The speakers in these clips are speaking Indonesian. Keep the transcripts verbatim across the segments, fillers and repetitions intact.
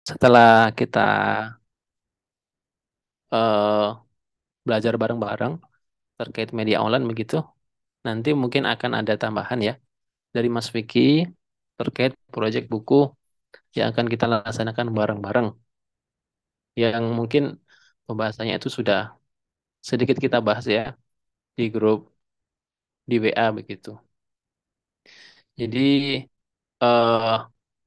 setelah kita eh, belajar bareng-bareng terkait media online begitu, nanti mungkin akan ada tambahan ya dari Mas Vicky terkait proyek buku yang akan kita laksanakan bareng-bareng, yang mungkin pembahasannya itu sudah sedikit kita bahas ya di grup di W A begitu. Jadi eh,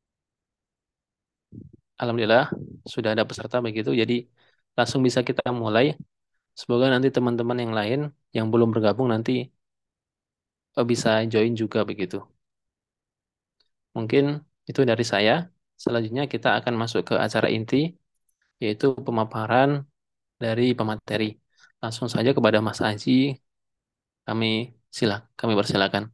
alhamdulillah sudah ada peserta begitu. Jadi langsung bisa kita mulai. Semoga nanti teman-teman yang lain yang belum bergabung nanti eh, bisa join juga begitu. Mungkin itu dari saya. Selanjutnya kita akan masuk ke acara inti, yaitu pemaparan dari pemateri. Langsung saja kepada Mas Aji, kami sila, kami persilakan.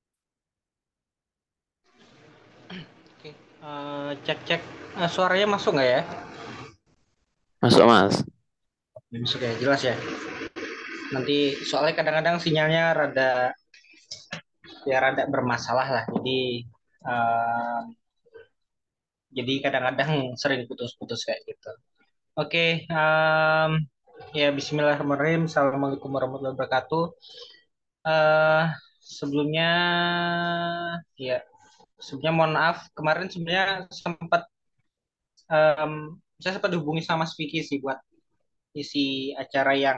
Oke, eh, cek cek. Eh, suaranya masuk nggak ya? Masuk Mas. Masuk ya, jelas ya. Nanti soalnya kadang-kadang sinyalnya rada ya rada bermasalah lah. Jadi eh, jadi kadang-kadang sering putus-putus kayak gitu. Oke, em, ya Bismillahirrahmanirrahim. Assalamualaikum warahmatullahi wabarakatuh. Eh sebelumnya ya sebelumnya mohon maaf kemarin sebenarnya sempat em, saya sempat dihubungi sama Mas Vicky sih buat isi acara yang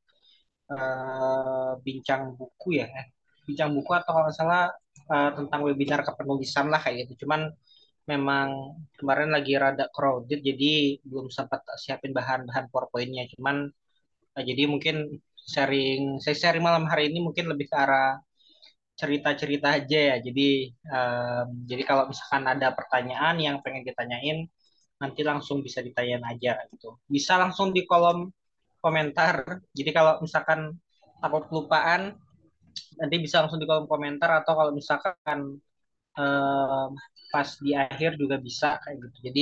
eh, bincang buku ya, eh, bincang buku atau kalau nggak salah eh, tentang webinar kepenulisan lah kayak gitu. Cuman memang kemarin lagi rada crowded jadi belum sempat siapin bahan-bahan PowerPoint-nya. Cuman eh, jadi mungkin sharing saya sharing malam hari ini mungkin lebih ke arah cerita-cerita aja ya. Jadi em, jadi kalau misalkan ada pertanyaan yang pengen ditanyain nanti langsung bisa ditanyain aja gitu. Bisa langsung di kolom komentar. Jadi kalau misalkan takut kelupaan nanti bisa langsung di kolom komentar atau kalau misalkan eh, pas di akhir juga bisa kayak gitu. Jadi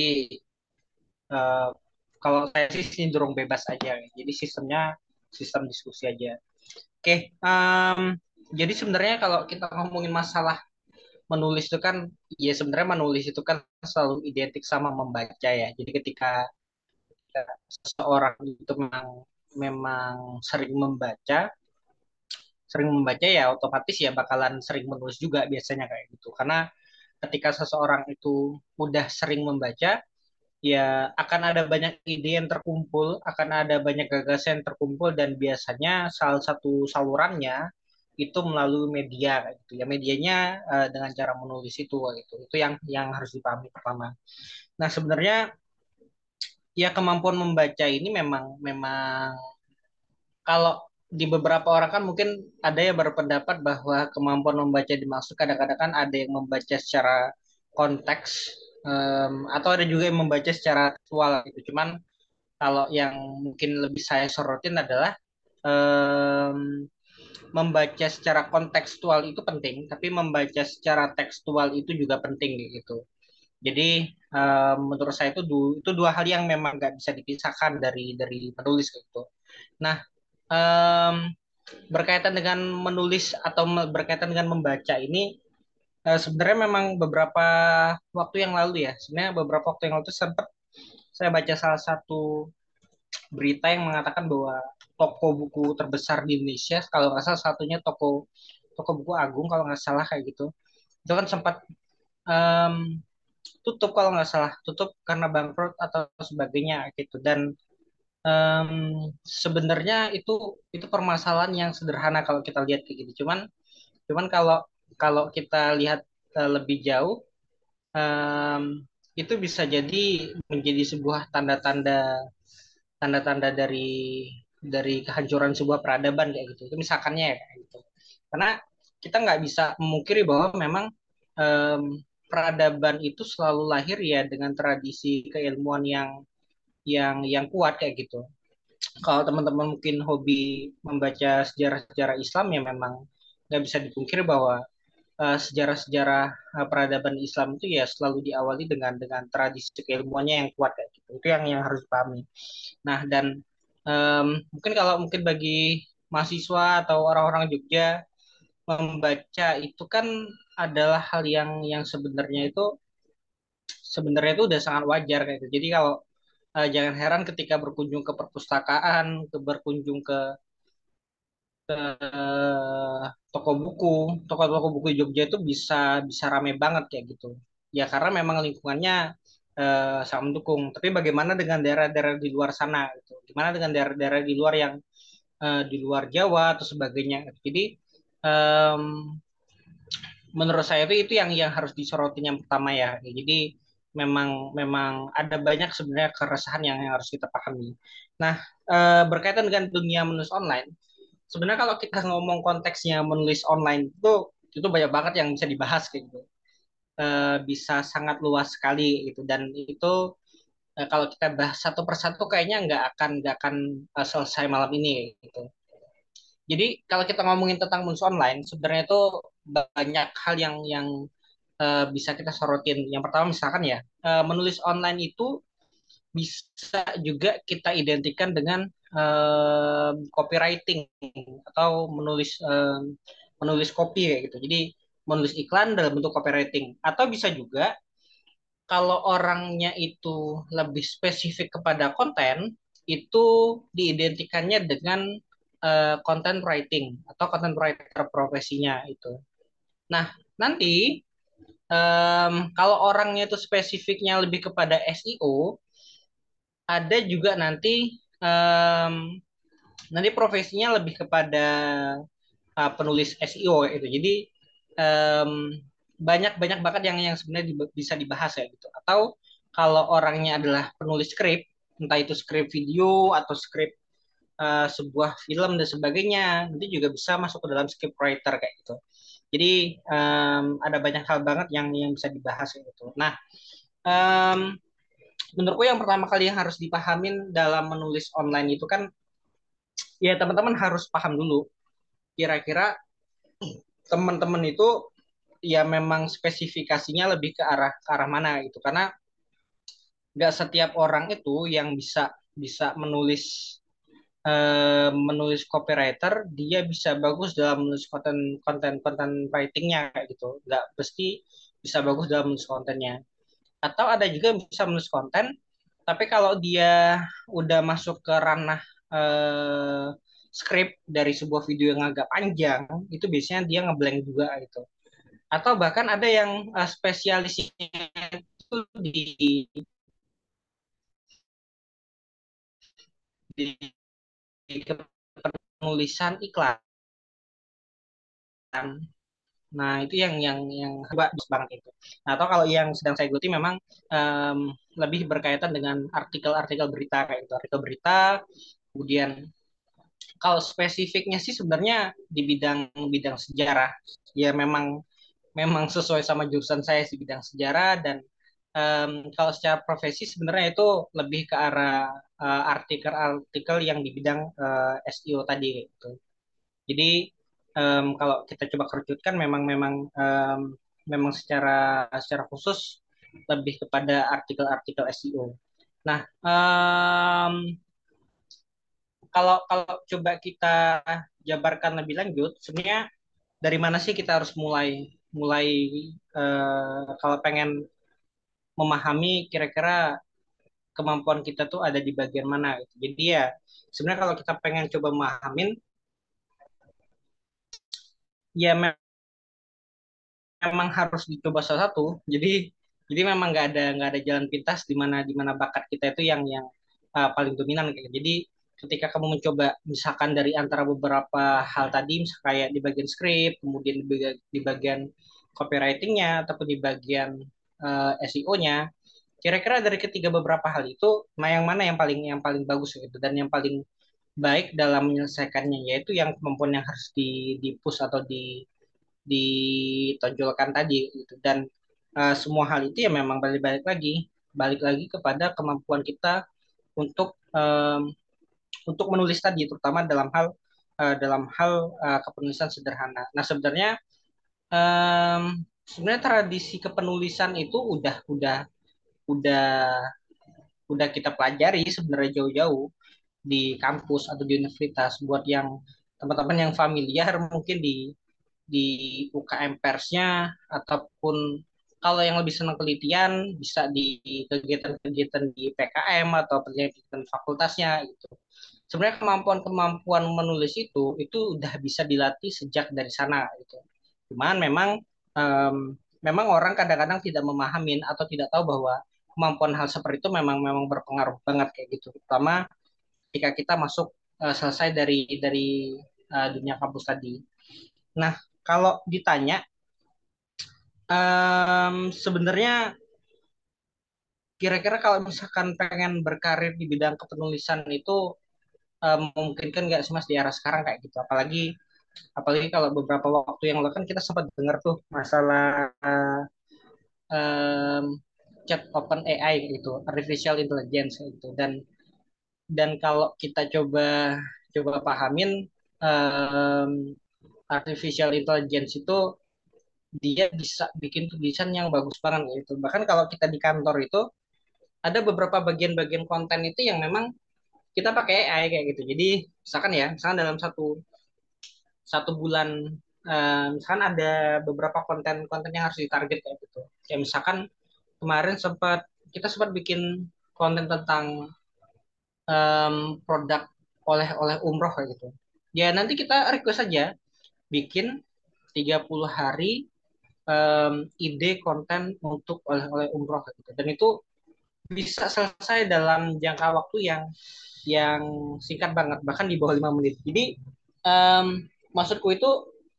eh, kalau saya sih cenderung bebas aja. Jadi sistemnya sistem diskusi aja. Oke, em, jadi sebenarnya kalau kita ngomongin masalah menulis itu kan, ya sebenarnya menulis itu kan selalu identik sama membaca ya. Jadi ketika seseorang itu memang memang sering membaca, sering membaca ya otomatis ya bakalan sering menulis juga biasanya kayak gitu. Karena ketika seseorang itu udah sering membaca, ya akan ada banyak ide yang terkumpul, akan ada banyak gagasan yang terkumpul dan biasanya salah satu salurannya itu melalui media kayak gitu. Ya medianya eh, dengan cara menulis itu kayak gitu. Itu yang yang harus dipahami pertama. Nah, sebenarnya ya kemampuan membaca ini memang memang kalau di beberapa orang kan mungkin ada yang berpendapat bahwa kemampuan membaca dimaksud kadang-kadang kan ada yang membaca secara konteks em, atau ada juga yang membaca secara tekstual gitu. Cuman kalau yang mungkin lebih saya sorotin adalah em, membaca secara kontekstual itu penting, tapi membaca secara tekstual itu juga penting gitu. Jadi em, menurut saya itu du- itu dua hal yang memang nggak bisa dipisahkan dari dari penulis gitu. Nah, em, berkaitan dengan menulis atau me- berkaitan dengan membaca ini eh, sebenarnya memang beberapa waktu yang lalu ya sebenarnya beberapa waktu yang lalu tuh sempat saya baca salah satu berita yang mengatakan bahwa toko buku terbesar di Indonesia kalau nggak salah satunya toko toko buku Agung kalau nggak salah kayak gitu itu kan sempat em, tutup kalau nggak salah tutup karena bangkrut atau sebagainya gitu dan em, sebenarnya itu itu permasalahan yang sederhana kalau kita lihat kayak gitu cuman Cuman kalau kalau kita lihat eh, lebih jauh, em, itu bisa jadi menjadi sebuah tanda-tanda tanda-tanda dari dari kehancuran sebuah peradaban kayak gitu. Itu misalkannya ya kayak gitu. Karena kita nggak bisa memungkiri bahwa memang em, peradaban itu selalu lahir ya dengan tradisi keilmuan yang yang yang kuat kayak gitu. Kalau teman-teman mungkin hobi membaca sejarah-sejarah Islam ya memang nggak bisa dipungkiri bahwa eh, sejarah-sejarah eh, peradaban Islam itu ya selalu diawali dengan dengan tradisi keilmuannya yang kuat kayak gitu. Itu yang yang harus dipahami. Nah, dan em, mungkin kalau mungkin bagi mahasiswa atau orang-orang Jogja membaca itu kan adalah hal yang yang sebenarnya itu sebenarnya itu udah sangat wajar kayak gitu. Jadi kalau eh, jangan heran ketika berkunjung ke perpustakaan, ke berkunjung ke eh, toko buku, toko-toko buku di Jogja itu bisa bisa rame banget kayak gitu. Ya karena memang lingkungannya eh, sangat mendukung. Tapi bagaimana dengan daerah-daerah di luar sana gitu? Gimana dengan daerah-daerah di luar yang eh, di luar Jawa atau sebagainya? Jadi em, menurut saya itu itu yang yang harus disorotin yang pertama ya. Jadi memang memang ada banyak sebenarnya keresahan yang, yang harus kita pahami. Nah, eh, berkaitan dengan dunia menulis online, sebenarnya kalau kita ngomong konteksnya menulis online itu itu banyak banget yang bisa dibahas kayak gitu. Eh, bisa sangat luas sekali gitu dan itu eh, kalau kita bahas satu persatu kayaknya nggak akan nggak akan eh, selesai malam ini gitu. Jadi kalau kita ngomongin tentang menulis online, sebenarnya itu banyak hal yang yang eh, bisa kita sorotin. Yang pertama misalkan ya, eh, menulis online itu bisa juga kita identikan dengan eh, copywriting atau menulis eh, menulis copy kayak gitu. Jadi menulis iklan dalam bentuk copywriting. Atau bisa juga kalau orangnya itu lebih spesifik kepada konten, itu diidentikannya dengan eh, content writing atau content writer profesinya itu. Nah, nanti em, kalau orangnya itu spesifiknya lebih kepada S E O, ada juga nanti em, nanti profesinya lebih kepada uh, penulis S E O itu. Jadi em, banyak-banyak bakat yang yang sebenarnya di- bisa dibahas ya gitu. Atau kalau orangnya adalah penulis skrip, entah itu skrip video atau skrip uh, sebuah film dan sebagainya, nanti juga bisa masuk ke dalam script writer kayak gitu. Jadi em, ada banyak hal banget yang yang bisa dibahas kayak gitu. Nah, em, menurutku yang pertama kali yang harus dipahamin dalam menulis online itu kan ya teman-teman harus paham dulu kira-kira teman-teman itu ya memang spesifikasinya lebih ke arah ke arah mana gitu karena nggak setiap orang itu yang bisa bisa menulis eh, menulis copywriter dia bisa bagus dalam menulis konten konten konten writingnya kayak gitu nggak pasti bisa bagus dalam menulis kontennya atau ada juga yang bisa menulis konten tapi kalau dia udah masuk ke ranah eh, script dari sebuah video yang agak panjang itu biasanya dia ngeblank juga gitu atau bahkan ada yang uh, spesialisnya itu di, di, di penulisan iklan. Nah, itu yang yang yang bagus banget itu. Nah, atau kalau yang sedang saya geluti memang em, lebih berkaitan dengan artikel-artikel berita kayak gitu, artikel berita. Kemudian kalau spesifiknya sih sebenarnya di bidang bidang sejarah. Ya memang memang sesuai sama jurusan saya di bidang sejarah dan em, kalau secara profesi sebenarnya itu lebih ke arah eh, artikel-artikel yang di bidang eh, S E O tadi gitu. Jadi em, kalau kita coba kerucutkan memang memang em, memang secara secara khusus lebih kepada artikel-artikel S E O. Nah, em, kalau kalau coba kita jabarkan lebih lanjut, sebenarnya dari mana sih kita harus mulai mulai eh, kalau pengen memahami kira-kira kemampuan kita tuh ada di bagian mana gitu. Jadi ya sebenarnya kalau kita pengen coba memahamin ya memang harus dicoba salah satu. Jadi jadi memang nggak ada nggak ada jalan pintas di mana di mana bakat kita itu yang yang uh, paling dominan kayak. Jadi ketika kamu mencoba misalkan dari antara beberapa hal tadi misalnya kayak di bagian script, kemudian di bagian, di bagian copywritingnya ataupun di bagian uh, S E O-nya, kira-kira dari ketiga beberapa hal itu, nah yang mana yang paling yang paling bagus gitu dan yang paling baik dalam menyelesaikannya yaitu yang kemampuan yang harus di di push atau di ditonjolkan tadi gitu dan uh, semua hal itu ya memang balik-balik lagi balik lagi kepada kemampuan kita untuk um, untuk menulis tadi terutama dalam hal uh, dalam hal uh, kepenulisan sederhana. Nah sebenarnya um, sebenarnya tradisi kepenulisan itu udah udah udah udah kita pelajari sebenarnya jauh-jauh di kampus atau di universitas buat yang teman-teman yang familiar mungkin di di U K M Persnya ataupun Kalau yang lebih senang penelitian bisa di kegiatan-kegiatan di P K M atau penelitian fakultasnya gitu. Sebenarnya kemampuan-kemampuan menulis itu itu udah bisa dilatih sejak dari sana gitu. Cuman memang em, memang orang kadang-kadang tidak memahamin atau tidak tahu bahwa kemampuan hal seperti itu memang memang berpengaruh banget kayak gitu. Terutama ketika kita masuk eh, selesai dari dari eh, dunia kampus tadi. Nah, kalau ditanya em, sebenarnya kira-kira kalau misalkan pengen berkarir di bidang kepenulisan itu eh, memungkinkan nggak sih Mas di era sekarang kayak gitu? Apalagi apalagi kalau beberapa waktu yang lalu kan kita sempat dengar tuh masalah em, chat open A I gitu, artificial intelligence gitu. Dan dan kalau kita coba coba pahamin em, artificial intelligence itu dia bisa bikin tulisan yang bagus banget gitu. Bahkan kalau kita di kantor itu ada beberapa bagian-bagian konten itu yang memang kita pakai A I kayak gitu. Jadi misalkan ya, misalkan dalam satu satu bulan eh, misalkan ada beberapa konten-konten yang harus ditarget kayak gitu. Kayak misalkan kemarin sempat kita sempat bikin konten tentang em, produk oleh-oleh umroh kayak gitu. Ya nanti kita request saja bikin tiga puluh hari em, ide konten untuk oleh-oleh umroh kayak gitu. Dan itu bisa selesai dalam jangka waktu yang yang singkat banget, bahkan di bawah lima menit. Jadi em, maksudku itu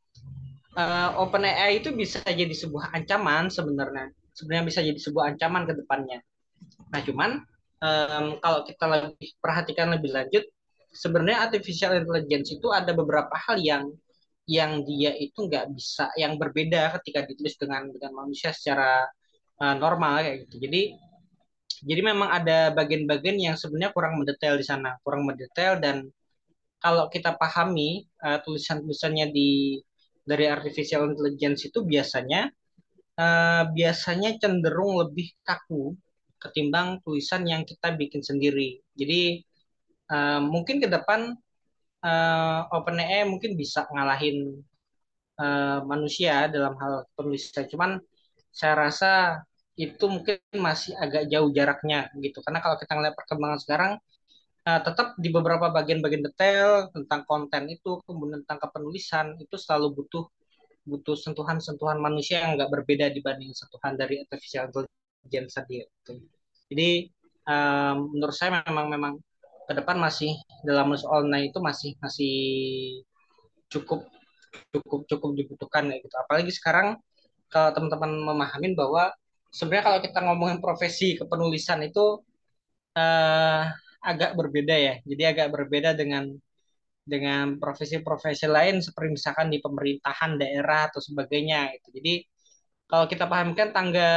eh, OpenAI itu bisa jadi sebuah ancaman sebenarnya. Sebenarnya bisa jadi sebuah ancaman ke depannya. Nah, cuman em, kalau kita lebih perhatikan lebih lanjut, sebenarnya artificial intelligence itu ada beberapa hal yang yang dia itu nggak bisa, yang berbeda ketika ditulis dengan dengan manusia secara eh, normal kayak gitu. Jadi jadi memang ada bagian-bagian yang sebenarnya kurang mendetail di sana, kurang mendetail dan kalau kita pahami eh, tulisan-tulisannya di dari artificial intelligence itu biasanya eh, biasanya cenderung lebih kaku ketimbang tulisan yang kita bikin sendiri. Jadi eh, mungkin ke depan eh, OpenAI mungkin bisa ngalahin eh, manusia dalam hal penulisan. Cuman saya rasa itu mungkin masih agak jauh jaraknya gitu. Karena kalau kita ngeliat perkembangan sekarang, eh, tetap di beberapa bagian-bagian detail tentang konten itu, kemudian tentang kepenulisan itu selalu butuh butuh sentuhan-sentuhan manusia yang nggak berbeda dibanding sentuhan dari artificial intelligence tadi. Gitu. Jadi um, menurut saya memang memang ke depan masih dalam soal online itu masih masih cukup cukup cukup dibutuhkan kayak gitu. Apalagi sekarang kalau teman-teman memahamin bahwa sebenarnya kalau kita ngomongin profesi kepenulisan itu eh, agak berbeda ya. Jadi agak berbeda dengan dengan profesi-profesi lain seperti misalkan di pemerintahan daerah atau sebagainya gitu. Jadi kalau kita pahamkan tangga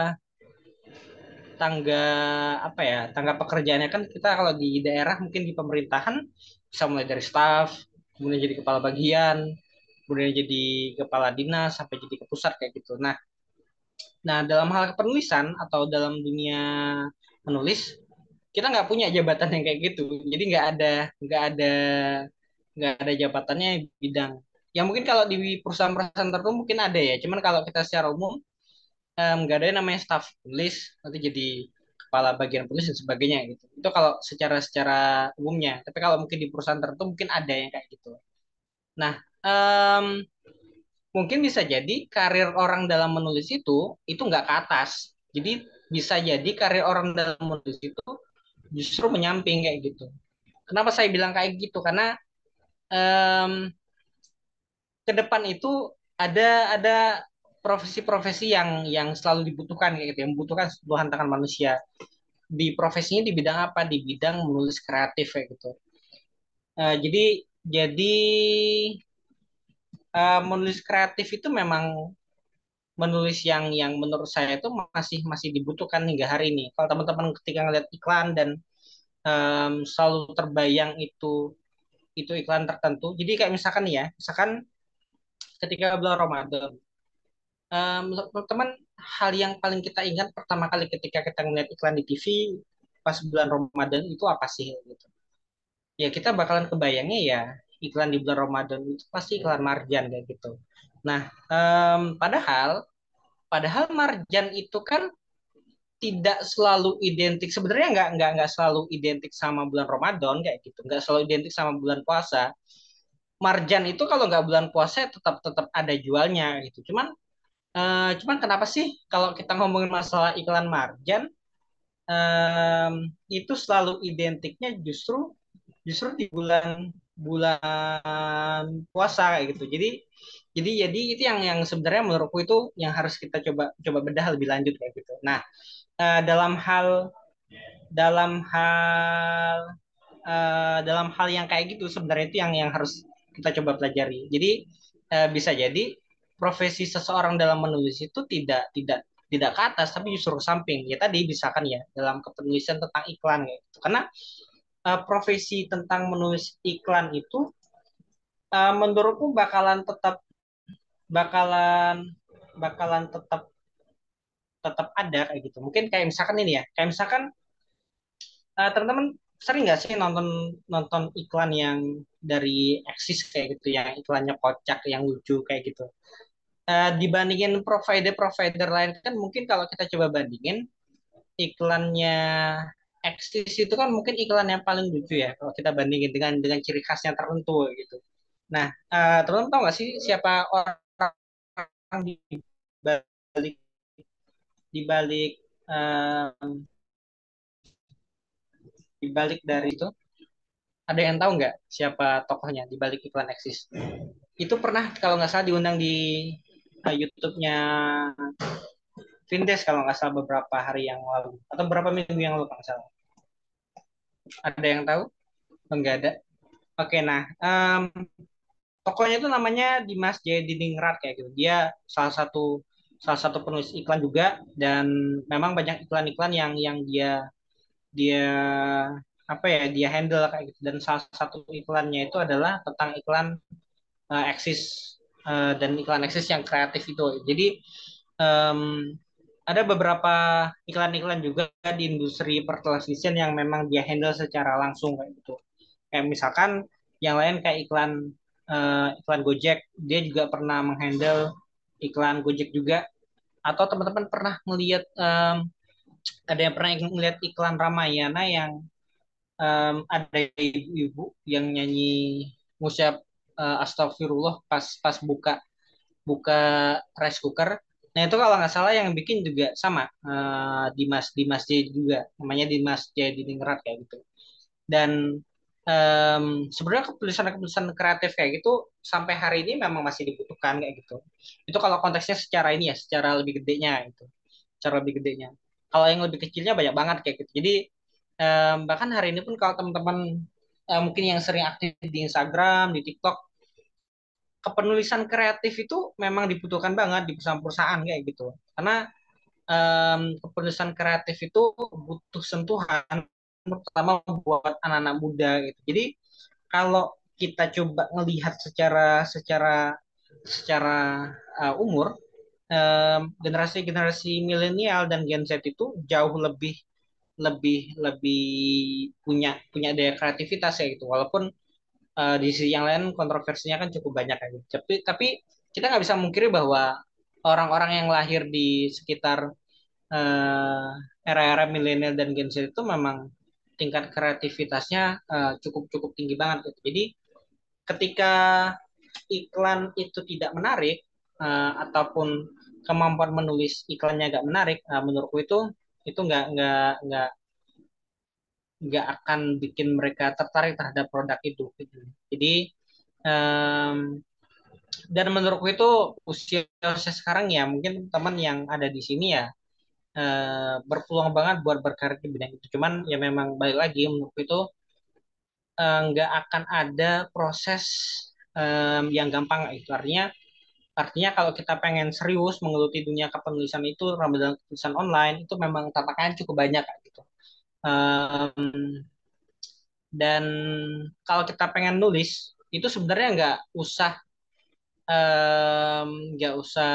tangga apa ya tangga pekerjaannya kan kita kalau di daerah mungkin di pemerintahan bisa mulai dari staf kemudian jadi kepala bagian kemudian jadi kepala dinas sampai jadi ke pusat kayak gitu. Nah, nah dalam hal kepenulisan atau dalam dunia menulis kita nggak punya jabatan yang kayak gitu. Jadi nggak ada nggak ada nggak ada jabatannya bidang. Ya mungkin kalau di perusahaan-perusahaan tertentu mungkin ada ya. Cuman kalau kita secara umum em, nggak ada yang namanya staff penulis nanti jadi kepala bagian penulis dan sebagainya gitu. Itu kalau secara secara umumnya. Tapi kalau mungkin di perusahaan tertentu mungkin ada yang kayak gitu. Nah, em, mungkin bisa jadi karir orang dalam menulis itu itu nggak ke atas. Jadi bisa jadi karir orang dalam menulis itu justru menyamping kayak gitu. Kenapa saya bilang kayak gitu? Karena em, ke depan itu ada ada profesi-profesi yang yang selalu dibutuhkan kayak gitu, yang membutuhkan sentuhan tangan manusia. Di profesinya di bidang apa? Di bidang menulis kreatif kayak gitu. Eh, jadi jadi eh, menulis kreatif itu memang menulis yang yang menurut saya itu masih masih dibutuhkan hingga hari ini. Kalau teman-teman ketika ngeliat iklan dan em, selalu terbayang itu itu iklan tertentu. Jadi kayak misalkan nih ya, misalkan ketika bulan Ramadan, em, menurut teman-teman hal yang paling kita ingat pertama kali ketika kita ngeliat iklan di T V pas bulan Ramadan itu apa sih gitu. Ya kita bakalan kebayangnya ya iklan di bulan Ramadan itu pasti iklan marjan kayak gitu. Nah, em, padahal Padahal marjan itu kan tidak selalu identik, sebenarnya nggak nggak nggak selalu identik sama bulan Ramadan kayak gitu, nggak selalu identik sama bulan puasa. Marjan itu kalau nggak bulan puasa tetap tetap ada jualnya gitu. Cuman eh, cuman kenapa sih kalau kita ngomongin masalah iklan marjan, em, itu selalu identiknya justru justru di bulan bulan puasa kayak gitu. Jadi jadi jadi itu yang yang sebenarnya menurutku itu yang harus kita coba coba bedah lebih lanjut kayak gitu. Nah, eh, dalam hal dalam hal eh, dalam hal yang kayak gitu sebenarnya itu yang yang harus kita coba pelajari. Jadi eh, bisa jadi profesi seseorang dalam menulis itu tidak tidak tidak ke atas tapi justru ke samping. Ya tadi misalkan ya dalam kepenulisan tentang iklan gitu. Karena eh, profesi tentang menulis iklan itu eh, menurutku bakalan tetap bakalan bakalan tetap tetap ada kayak gitu. Mungkin kayak misalkan ini ya, kayak misalkan eh, teman-teman sering nggak sih nonton nonton iklan yang dari Axis kayak gitu, yang iklannya kocak, yang lucu kayak gitu. Eh, dibandingin provider-provider lain kan mungkin kalau kita coba bandingin iklannya Axis itu kan mungkin iklan yang paling lucu ya kalau kita bandingin dengan dengan ciri khasnya tertentu gitu. Nah, eh, teman-teman tahu nggak sih siapa orang di balik di balik eh, di balik dari itu? Ada yang tahu nggak siapa tokohnya di balik iklan Axis? Itu pernah kalau nggak salah diundang di uh, YouTube-nya Vindes kalau nggak salah beberapa hari yang lalu atau beberapa minggu yang lalu kalau nggak salah. Ada yang tahu? Oh, nggak ada. Oke, nah um, tokohnya itu namanya Dimas Jayadiningrat kayak gitu. Dia salah satu salah satu penulis iklan juga dan memang banyak iklan-iklan yang yang dia dia apa ya dia handle kayak gitu dan salah satu iklannya itu adalah tentang iklan uh, eksis uh, dan iklan eksis yang kreatif itu. Jadi um, ada beberapa iklan-iklan juga di industri pertelevisian yang memang dia handle secara langsung kayak gitu. Kayak misalkan yang lain kayak iklan uh, iklan Gojek, dia juga pernah menghandle iklan Gojek juga. Atau teman-teman pernah melihat um, ada yang pernah melihat iklan Ramayana yang um, ada ibu-ibu yang nyanyi ngucap uh, astagfirullah pas pas buka buka rice cooker. Nah itu kalau nggak salah yang bikin juga sama uh, Dimas Dimas J juga namanya Dimas J Diningrat kayak gitu. Dan um, sebenarnya keputusan-keputusan kreatif kayak gitu sampai hari ini memang masih dibutuhkan kayak gitu. Itu kalau konteksnya secara ini ya, secara lebih gedenya itu, secara lebih gedenya. Kalau yang lebih kecilnya banyak banget kayak gitu. Jadi um, bahkan hari ini pun kalau teman-teman uh, mungkin yang sering aktif di Instagram, di TikTok, kepenulisan kreatif itu memang dibutuhkan banget di perusahaan-perusahaan kayak gitu. Karena um, kepenulisan kreatif itu butuh sentuhan pertama buat anak-anak muda gitu. Jadi kalau kita coba melihat secara secara secara uh, umur um, generasi-generasi milenial dan Gen Z itu jauh lebih lebih lebih punya punya daya kreativitas ya gitu. Walaupun uh, di sisi yang lain kontroversinya kan cukup banyak ya gitu. Tapi tapi kita nggak bisa mungkiri bahwa orang-orang yang lahir di sekitar uh, era-era milenial dan Gen Z itu memang tingkat kreativitasnya uh, cukup cukup tinggi banget gitu. Jadi ketika iklan itu tidak menarik uh, ataupun kemampuan menulis iklannya nggak menarik, uh, menurutku itu itu nggak nggak nggak nggak akan bikin mereka tertarik terhadap produk itu. Gitu. Jadi um, dan menurutku itu usia, usia sekarang ya mungkin teman yang ada di sini ya eh, berpeluang banget buat berkarir di bidang itu. Cuman ya memang balik lagi menurutku itu eh, nggak akan ada proses em, yang gampang itu. Artinya artinya kalau kita pengen serius menggeluti dunia kepenulisan itu dalam tulisan online itu memang tantangannya cukup banyak gitu. Em, dan kalau kita pengen nulis itu sebenarnya nggak usah em, nggak usah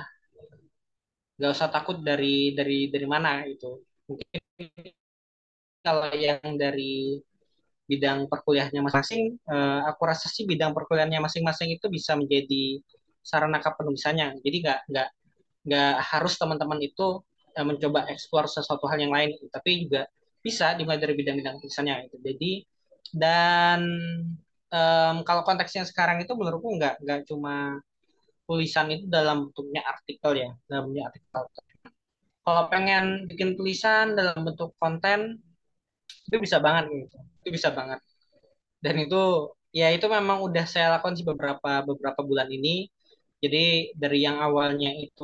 nggak usah takut dari dari dari mana itu. Mungkin kalau yang dari bidang perkuliahannya masing-masing, eh, aku rasa sih bidang perkuliahannya masing-masing itu bisa menjadi sarana kepenulisannya. Jadi nggak nggak nggak harus teman-teman itu eh, mencoba eksplor sesuatu hal yang lain, tapi juga bisa dimulai dari bidang-bidang tulisannya itu. Jadi dan em, kalau konteksnya sekarang itu menurutku nggak nggak cuma tulisan itu dalam bentuknya artikel ya, dalam bentuknya artikel. Kalau pengen bikin tulisan dalam bentuk konten itu bisa banget gitu, itu bisa banget. Dan itu ya itu memang udah saya lakukan sih beberapa beberapa bulan ini. Jadi dari yang awalnya itu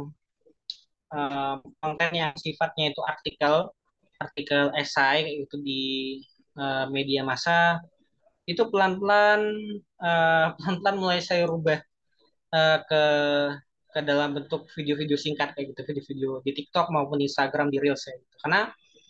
um, konten yang sifatnya itu artikel, artikel esai kayak gitu di uh, media massa, itu pelan-pelan uh, pelan-pelan mulai saya rubah uh, ke ke dalam bentuk video-video singkat kayak gitu, video-video di TikTok maupun di Instagram di Reels ya gitu. Karena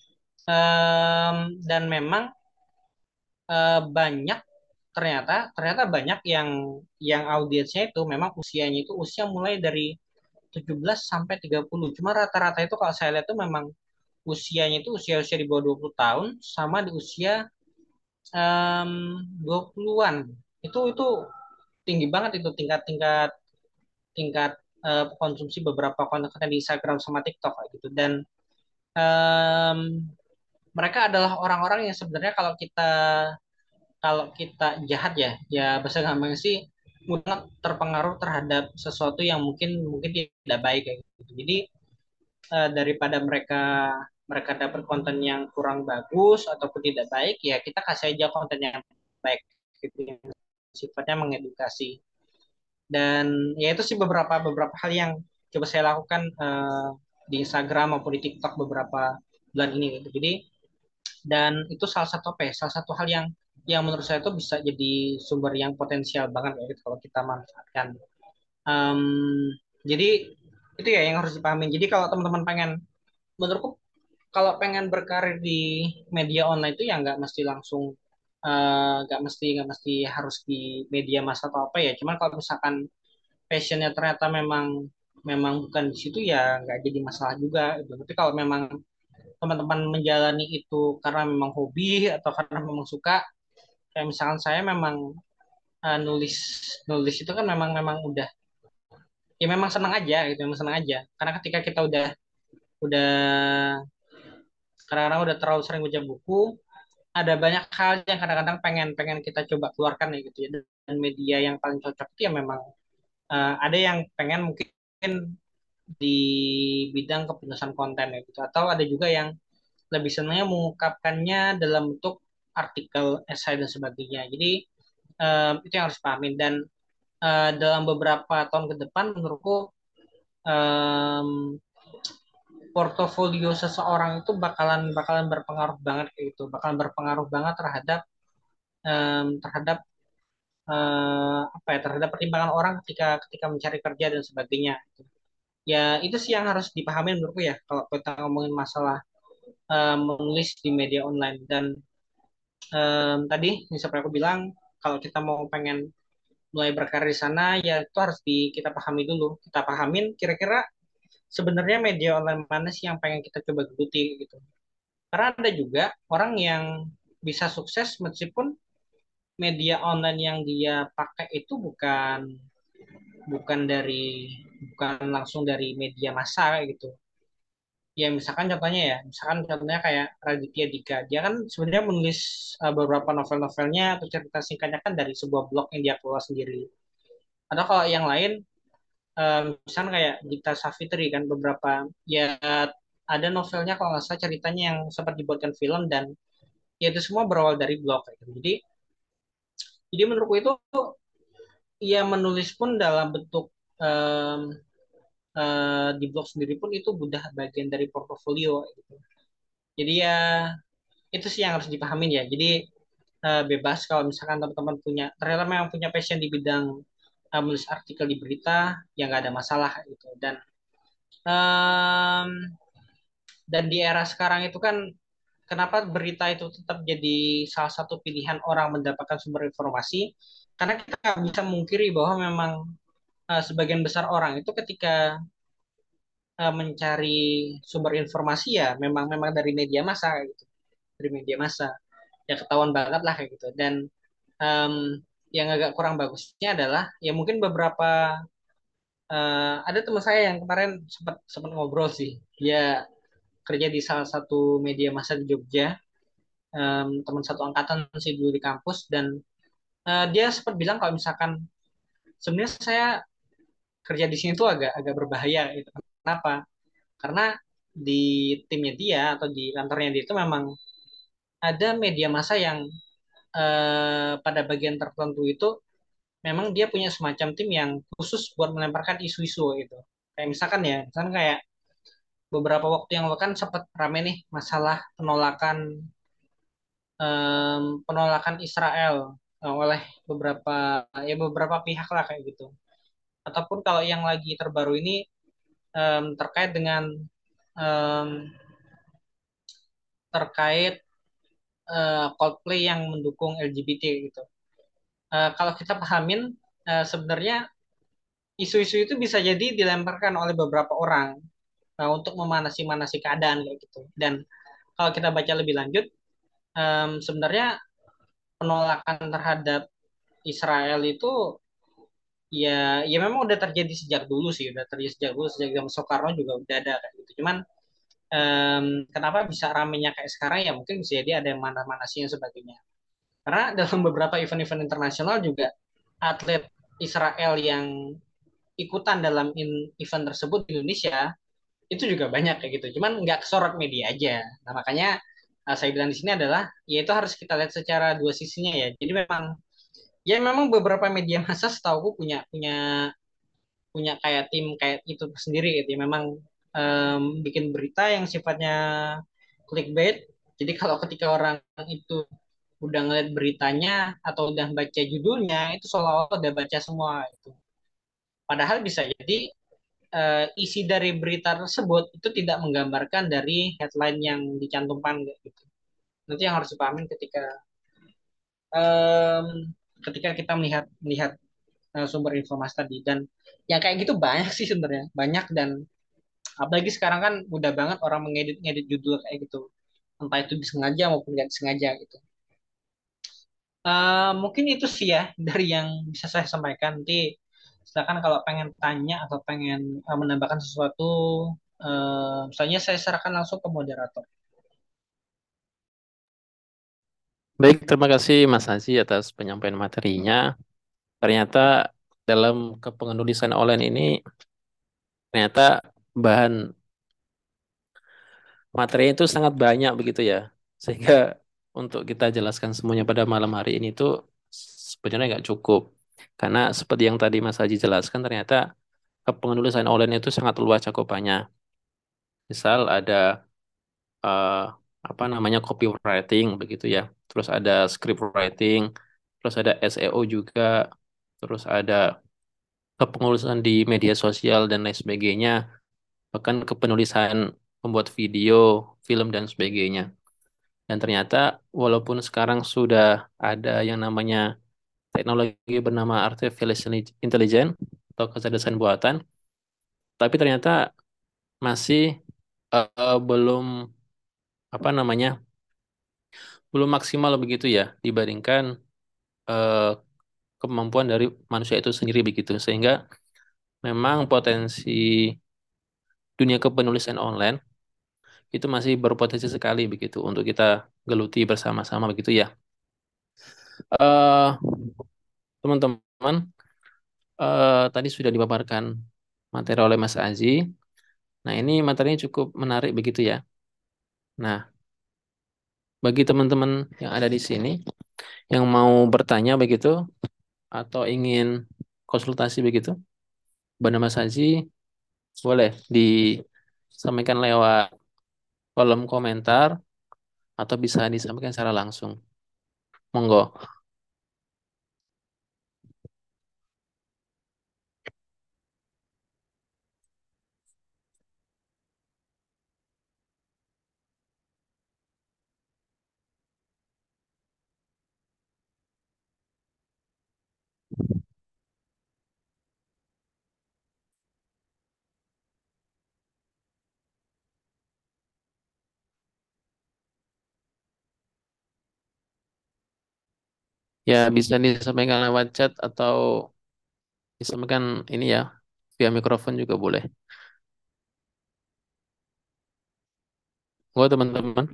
um, dan memang uh, banyak ternyata ternyata banyak yang yang audiensnya itu memang usianya itu usia mulai dari tujuh belas sampai tiga puluh. Cuma rata-rata itu kalau saya lihat tuh memang usianya itu usia-usia di bawah dua puluh tahun sama di usia em, dua puluhan-an. Itu itu tinggi banget itu tingkat-tingkat tingkat eh, konsumsi beberapa konten di Instagram sama TikTok kayak gitu. Dan em, mereka adalah orang-orang yang sebenarnya kalau kita kalau kita jahat ya, ya bahasa gampang sih mudah terpengaruh terhadap sesuatu yang mungkin mungkin tidak baik kayak gitu. Jadi eh, daripada mereka mereka dapat konten yang kurang bagus ataupun tidak baik, ya kita kasih aja konten yang baik gitu, yang sifatnya mengedukasi. Dan ya itu sih beberapa beberapa hal yang coba saya lakukan eh, di Instagram maupun di TikTok beberapa bulan ini gitu. Jadi dan itu salah satu apa ya, salah satu hal yang yang menurut saya itu bisa jadi sumber yang potensial banget ya gitu, kalau kita manfaatkan. Em, jadi itu ya yang harus dipahamin. Jadi kalau teman-teman pengen, menurutku kalau pengen berkarir di media online itu ya nggak mesti langsung eh, nggak mesti nggak mesti harus di media massa atau apa ya. Cuman kalau misalkan passionnya ternyata memang memang bukan di situ ya nggak jadi masalah juga gitu. Tapi kalau memang teman-teman menjalani itu karena memang hobi atau karena memang suka, kayak misalkan saya memang eh, nulis nulis itu kan memang memang udah ya memang senang aja gitu, memang senang aja. Karena ketika kita udah udah kadang-kadang udah terlalu sering baca buku, ada banyak hal yang kadang-kadang pengen pengen kita coba keluarkan ya gitu ya. Dan media yang paling cocok itu ya memang eh, ada yang pengen mungkin di bidang kepenulisan konten ya gitu, atau ada juga yang lebih senangnya mengungkapkannya dalam bentuk artikel, esai dan sebagainya. Jadi eh, itu yang harus pahamin. Dan eh, dalam beberapa tahun ke depan menurutku em, portofolio seseorang itu bakalan bakalan berpengaruh banget kayak gitu, bakalan berpengaruh banget terhadap em, terhadap eh, apa ya, terhadap pertimbangan orang ketika ketika mencari kerja dan sebagainya. Ya itu sih yang harus dipahami menurutku ya kalau kita ngomongin masalah eh, menulis di media online. Dan em, tadi yang seperti aku bilang, kalau kita mau pengen mulai berkarir di sana ya itu harus di kita pahami dulu, kita pahamin kira-kira sebenarnya media online mana sih yang pengen kita coba geluti gitu. Karena ada juga orang yang bisa sukses meskipun media online yang dia pakai itu bukan bukan dari bukan langsung dari media massa kayak gitu. Ya misalkan contohnya ya, misalkan contohnya kayak Raditya Dika. Dia kan sebenarnya menulis uh, beberapa novel-novelnya atau cerita singkatnya kan dari sebuah blog yang dia kelola sendiri. Atau kalau yang lain, um, misalkan kayak Dita Savitri kan beberapa ya ada novelnya kalau nggak salah ceritanya yang sempat dibuatkan film, dan ya itu semua berawal dari blog kayak gitu. Jadi jadi menurutku itu ya menulis pun dalam bentuk um, uh, di blog sendiri pun itu udah bagian dari portofolio gitu. Jadi ya itu sih yang harus dipahamin ya. Jadi eh, bebas kalau misalkan teman-teman punya ternyata memang punya passion di bidang eh, menulis artikel di berita, ya nggak ada masalah gitu. Dan em, dan di era sekarang itu kan kenapa berita itu tetap jadi salah satu pilihan orang mendapatkan sumber informasi, karena kita nggak bisa mungkiri bahwa memang eh, sebagian besar orang itu ketika eh, mencari sumber informasi ya memang memang dari media massa kayak gitu, dari media massa ya ketahuan banget lah kayak gitu. Dan em, yang agak kurang bagusnya adalah ya mungkin beberapa Eh, ada teman saya yang kemarin sempat sempat ngobrol sih. Dia kerja di salah satu media massa di Jogja. Em, teman satu angkatan sih dulu di kampus dan eh, dia sempat bilang kalau misalkan sebenarnya saya kerja di sini tuh agak agak berbahaya gitu. Kenapa? Karena di timnya dia atau di kantornya dia itu memang ada media massa yang eh, pada bagian tertentu itu memang dia punya semacam tim yang khusus buat melemparkan isu-isu gitu. Kayak misalkan ya, misalkan kayak beberapa waktu yang lalu kan sempat rame nih masalah penolakan em, penolakan Israel eh, oleh beberapa ya beberapa pihak lah kayak gitu. Ataupun kalau yang lagi terbaru ini em, terkait dengan em, terkait eh, Coldplay yang mendukung L G B T gitu. Eh, kalau kita pahamin eh, sebenarnya isu-isu itu bisa jadi dilemparkan oleh beberapa orang eh, untuk memanasi-manasi keadaan kayak gitu. Dan kalau kita baca lebih lanjut, em, sebenarnya penolakan terhadap Israel itu ya ya memang udah terjadi sejak dulu sih, udah terjadi sejak dulu sejak zaman Soekarno juga udah ada kayak gitu. Cuman em, kenapa bisa ramenya kayak sekarang ya mungkin bisa jadi ada yang mana-manasi yang sebagainya. Karena dalam beberapa event-event internasional juga atlet Israel yang ikutan dalam in- event tersebut di Indonesia itu juga banyak kayak gitu. Cuman nggak kesorot media aja. Nah makanya uh, saya bilang di sini adalah ya itu harus kita lihat secara dua sisinya ya. Jadi memang ya memang beberapa media massa setahu punya punya punya kayak tim kayak itu sendiri gitu. Ya. Memang em, bikin berita yang sifatnya clickbait. Jadi kalau ketika orang itu udah ngeliat beritanya atau udah baca judulnya itu seolah-olah udah baca semua itu. Padahal bisa jadi eh, isi dari berita tersebut itu tidak menggambarkan dari headline yang dicantumkan gitu. Nanti yang harus dipahamin ketika em, ketika kita melihat melihat eh, sumber informasi tadi dan yang kayak gitu banyak sih sebenarnya banyak dan apalagi sekarang kan mudah banget orang mengedit-ngedit judul kayak gitu entah itu disengaja maupun nggak disengaja gitu. Eh, mungkin itu sih ya dari yang bisa saya sampaikan. Nanti silakan kalau pengen tanya atau pengen eh, menambahkan sesuatu, eh, misalnya saya serahkan langsung ke moderator. Baik, terima kasih Mas Haji atas penyampaian materinya. Ternyata dalam kepenulisan online ini ternyata bahan materinya itu sangat banyak begitu ya. Sehingga untuk kita jelaskan semuanya pada malam hari ini tuh sebenarnya nggak cukup. Karena seperti yang tadi Mas Haji jelaskan ternyata kepenulisan online itu sangat luas cakupannya. Misal ada eh, apa namanya copywriting begitu ya. Terus ada script writing, terus ada S E O juga, terus ada kepengurusan di media sosial dan lain sebagainya, bahkan kepenulisan membuat video, film dan sebagainya. Dan ternyata walaupun sekarang sudah ada yang namanya teknologi bernama artificial intelligence atau kecerdasan buatan, tapi ternyata masih eh, belum apa namanya belum maksimal begitu ya dibandingkan eh, kemampuan dari manusia itu sendiri begitu. Sehingga memang potensi dunia kepenulisan online itu masih berpotensi sekali begitu untuk kita geluti bersama-sama begitu ya. Eh teman-teman, eh, tadi sudah dipaparkan materi oleh Mas Azi. Nah, ini materinya cukup menarik begitu ya. Nah, bagi teman-teman yang ada di sini yang mau bertanya begitu atau ingin konsultasi begitu, Banda Mas Azi boleh disampaikan lewat kolom komentar atau bisa disampaikan secara langsung. Monggo. Ya, bisa disampaikan lewat chat atau disampaikan ini ya via mikrofon juga boleh. Gua teman-teman.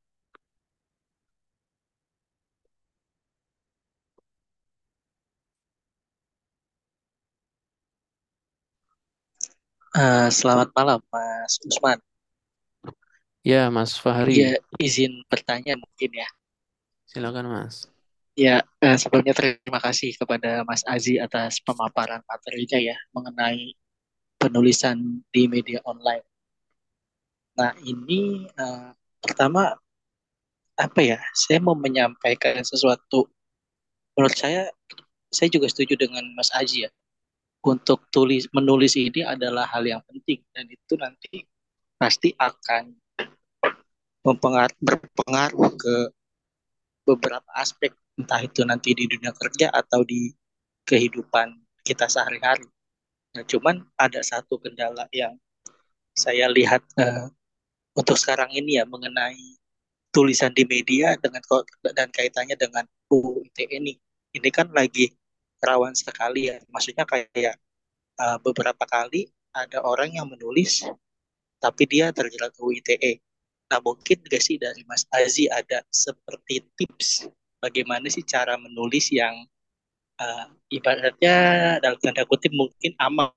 Eh, selamat malam, Mas Usman. Ya, Mas Ya, Fahri. izin bertanya mungkin ya. Silakan, Mas. Ya, eh, sebelumnya terima kasih kepada Mas Azi atas pemaparan materinya ya mengenai penulisan di media online. Nah, ini eh, pertama apa ya? Saya mau menyampaikan sesuatu. Menurut saya, saya juga setuju dengan Mas Azi ya. Untuk tulis menulis ini adalah hal yang penting dan itu nanti pasti akan mempengaruh, berpengaruh ke beberapa aspek, entah itu nanti di dunia kerja atau di kehidupan kita sehari-hari. Nah, cuman ada satu kendala yang saya lihat eh, untuk sekarang ini ya mengenai tulisan di media dengan dan kaitannya dengan U U I T E ini. Ini kan lagi rawan sekali ya. Maksudnya kayak eh, beberapa kali ada orang yang menulis tapi dia terjerat U U I T E. Nah, mungkin gak sih dari Mas Azi ada seperti tips bagaimana sih cara menulis yang uh, ibaratnya dalam tanda kutip mungkin aman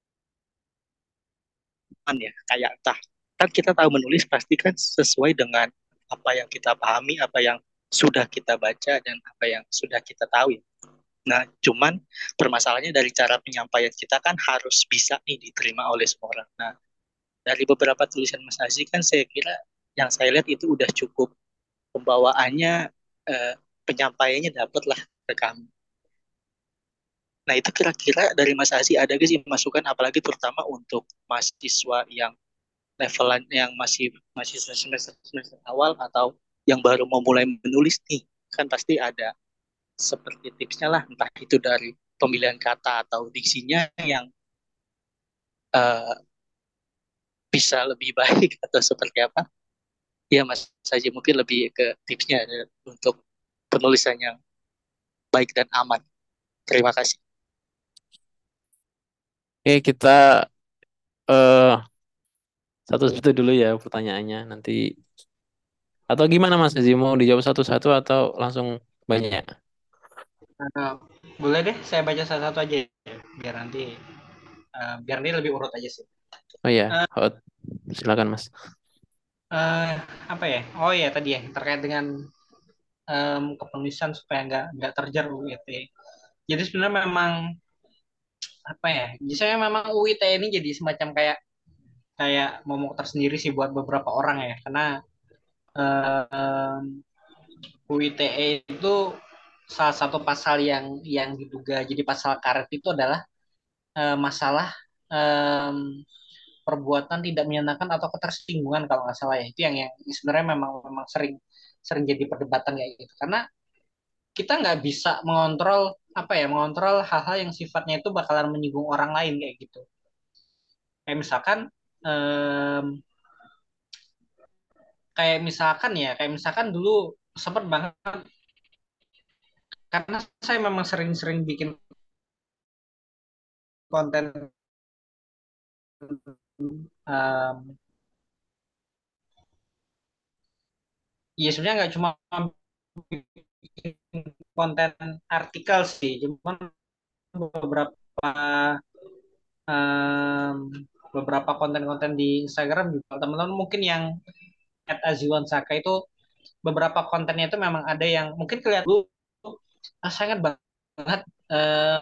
ya, kayak entah kan kita tahu menulis pasti kan sesuai dengan apa yang kita pahami, apa yang sudah kita baca dan apa yang sudah kita tahu ya. Nah, cuman permasalahannya dari cara penyampaian kita kan harus bisa nih diterima oleh semua orang. Nah, dari beberapa tulisan Mas Aziz kan saya kira yang saya lihat itu udah cukup pembawaannya, eh, penyampaiannya dapat lah ke kami. Nah, itu kira-kira dari Mas Aziz ada gak sih masukan apalagi terutama untuk mahasiswa yang levelan yang masih masih semester, semester awal atau yang baru mau mulai menulis nih, kan pasti ada seperti tipsnya lah, entah itu dari pemilihan kata atau diksinya yang uh, bisa lebih baik atau seperti apa. Ya Mas saja mungkin lebih ke tipsnya uh, untuk penulisan yang baik dan aman. Terima kasih. Oke, kita eh satu-satu dulu ya pertanyaannya. Nanti atau gimana Mas Aji? Mau dijawab satu-satu atau langsung banyak? Nah, boleh deh, saya baca satu-satu aja ya, biar nanti eh, biar nanti lebih urut aja sih. Oh ya, Eh, hot. Silakan Mas. eh, apa ya? Oh ya tadi ya terkait dengan em, kepenulisan supaya nggak nggak terjerat U I T E. Jadi sebenarnya memang apa ya? Jadi saya memang U I T E ini jadi semacam kayak kayak momok tersendiri sih buat beberapa orang ya, karena em, U I T E itu salah satu pasal yang yang diduga jadi pasal karet itu adalah eh, masalah em, perbuatan tidak menyenangkan atau ketersinggungan kalau nggak salah ya, itu yang yang sebenarnya memang memang sering sering jadi perdebatan kayak gitu, karena kita nggak bisa mengontrol apa ya mengontrol hal-hal yang sifatnya itu bakalan menyinggung orang lain kayak gitu, kayak misalkan em, kayak misalkan ya kayak misalkan dulu sempat banget, karena saya memang sering-sering bikin konten em, ya sebenarnya nggak cuma bikin konten artikel sih, cuma beberapa em, beberapa konten-konten di Instagram juga teman-teman mungkin yang at Aziwan Saka itu beberapa kontennya itu memang ada yang mungkin kelihatan dulu ah, sangat banget em,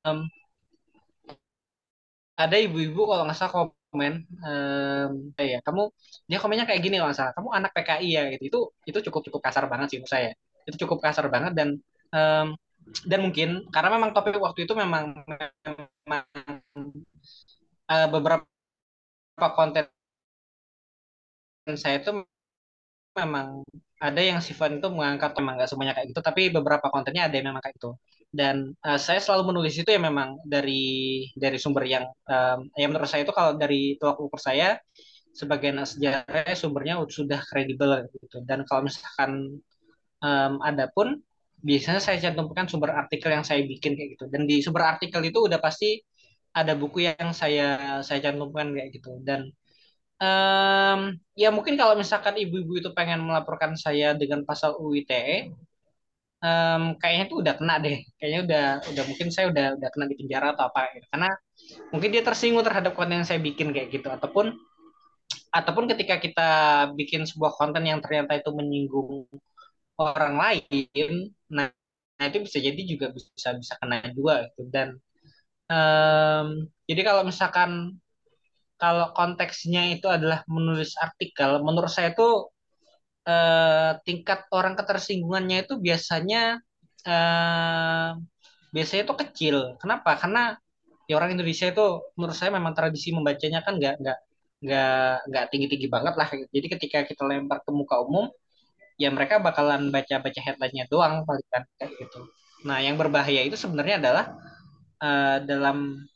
ada ibu-ibu kalau nggak salah komen em, kayak kamu dia komennya kayak gini kalau nggak salah kamu anak P K I ya gitu, itu itu cukup cukup kasar banget sih menurut saya, itu cukup kasar banget dan em, dan mungkin karena memang topik waktu itu memang, memang eh, beberapa konten saya itu memang ada yang sifat itu mengangkat, memang nggak semuanya kayak gitu tapi beberapa kontennya ada yang memang kayak gitu, dan eh, saya selalu menulis itu ya memang dari dari sumber yang em, yang menurut saya itu kalau dari tolak ukur saya sebagai anak sejarah sumbernya sudah kredibel gitu, dan kalau misalkan em, ada pun biasanya saya cantumkan sumber artikel yang saya bikin kayak gitu, dan di sumber artikel itu udah pasti ada buku yang saya saya cantumkan kayak gitu. Dan em, ya mungkin kalau misalkan ibu-ibu itu pengen melaporkan saya dengan pasal U I T E, em, kayaknya itu udah kena deh. Kayaknya udah udah mungkin saya udah udah kena di penjara atau apa gitu. Karena mungkin dia tersinggung terhadap konten yang saya bikin kayak gitu, ataupun ataupun ketika kita bikin sebuah konten yang ternyata itu menyinggung orang lain, nah, nah itu bisa jadi juga bisa bisa kena juga gitu. Dan em, jadi kalau misalkan kalau konteksnya itu adalah menulis artikel, menurut saya itu eh, tingkat orang ketersinggungannya itu biasanya eh, biasanya itu kecil. Kenapa? Karena ya orang Indonesia itu menurut saya memang tradisi membacanya kan nggak nggak nggak nggak tinggi-tinggi banget lah gitu. Jadi ketika kita lempar ke muka umum, ya mereka bakalan baca-baca headline-nya doang paling kan kayak gitu. Nah, yang berbahaya itu sebenarnya adalah eh, dalam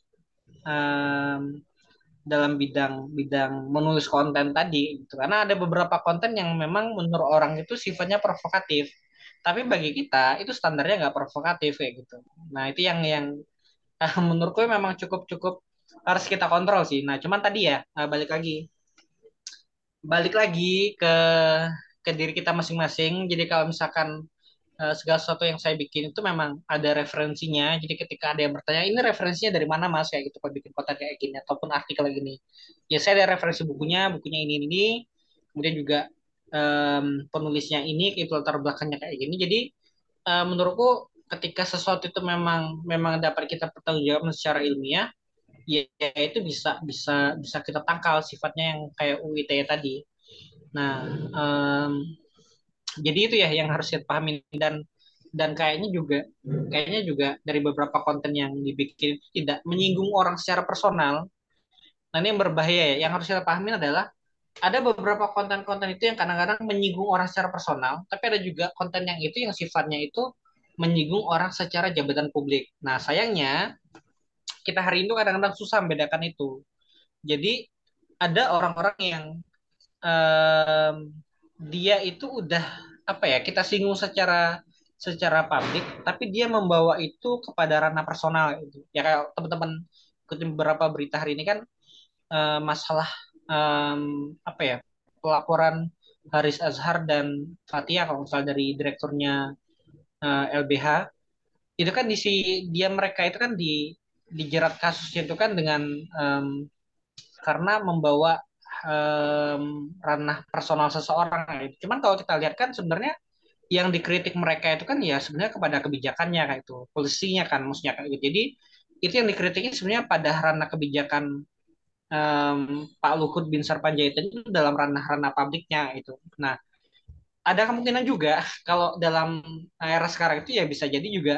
em, dalam bidang bidang menulis konten tadi gitu. Karena ada beberapa konten yang memang menurut orang itu sifatnya provokatif. Tapi bagi kita itu standarnya nggak provokatif kayak gitu. Nah, itu yang yang menurutku memang cukup-cukup harus kita kontrol sih. Nah, cuman tadi ya eh, balik lagi balik lagi ke ke diri kita masing-masing. Jadi kalau misalkan eh, segala sesuatu yang saya bikin itu memang ada referensinya. Jadi ketika ada yang bertanya, ini referensinya dari mana Mas? Kayak gitu, kalau bikin konten kayak gini ataupun artikel kayak gini. Ya saya ada referensi bukunya, bukunya ini ini. Kemudian juga em, penulisnya ini, itu latar belakangnya kayak gini. Jadi eh, menurutku ketika sesuatu itu memang memang dapat kita pertanggungjawabkan secara ilmiah, ya, ya itu bisa bisa bisa kita tangkal sifatnya yang kayak U I T E tadi. Nah, em, jadi itu ya yang harus kita pahami. dan dan kayaknya juga kayaknya juga dari beberapa konten yang dibikin itu tidak menyinggung orang secara personal. Nah, ini yang berbahaya ya. Yang harus kita pahami adalah ada beberapa konten-konten itu yang kadang-kadang menyinggung orang secara personal, tapi ada juga konten yang itu yang sifatnya itu menyinggung orang secara jabatan publik. Nah, sayangnya kita hari ini kadang-kadang susah membedakan itu. Jadi ada orang-orang yang em, dia itu udah apa ya, kita singgung secara secara publik, tapi dia membawa itu kepada ranah personal itu. Ya kayak teman-teman ikutin beberapa berita hari ini kan eh, masalah em, apa ya, pelaporan Haris Azhar dan Fathia kalau misalnya dari direkturnya eh, L B H itu kan di si dia mereka itu kan di dijerat kasusnya itu kan dengan em, karena membawa em, ranah personal seseorang gitu. Cuman kalau kita lihat kan sebenarnya yang dikritik mereka itu kan ya sebenarnya kepada kebijakannya kayak itu, polisinya kan maksudnya kayak gitu. Jadi itu yang dikritiknya sebenarnya pada ranah kebijakan em, Pak Luhut bin Sarpanjaitan itu dalam ranah-ranah publiknya itu. Nah, ada kemungkinan juga kalau dalam era sekarang itu ya bisa jadi juga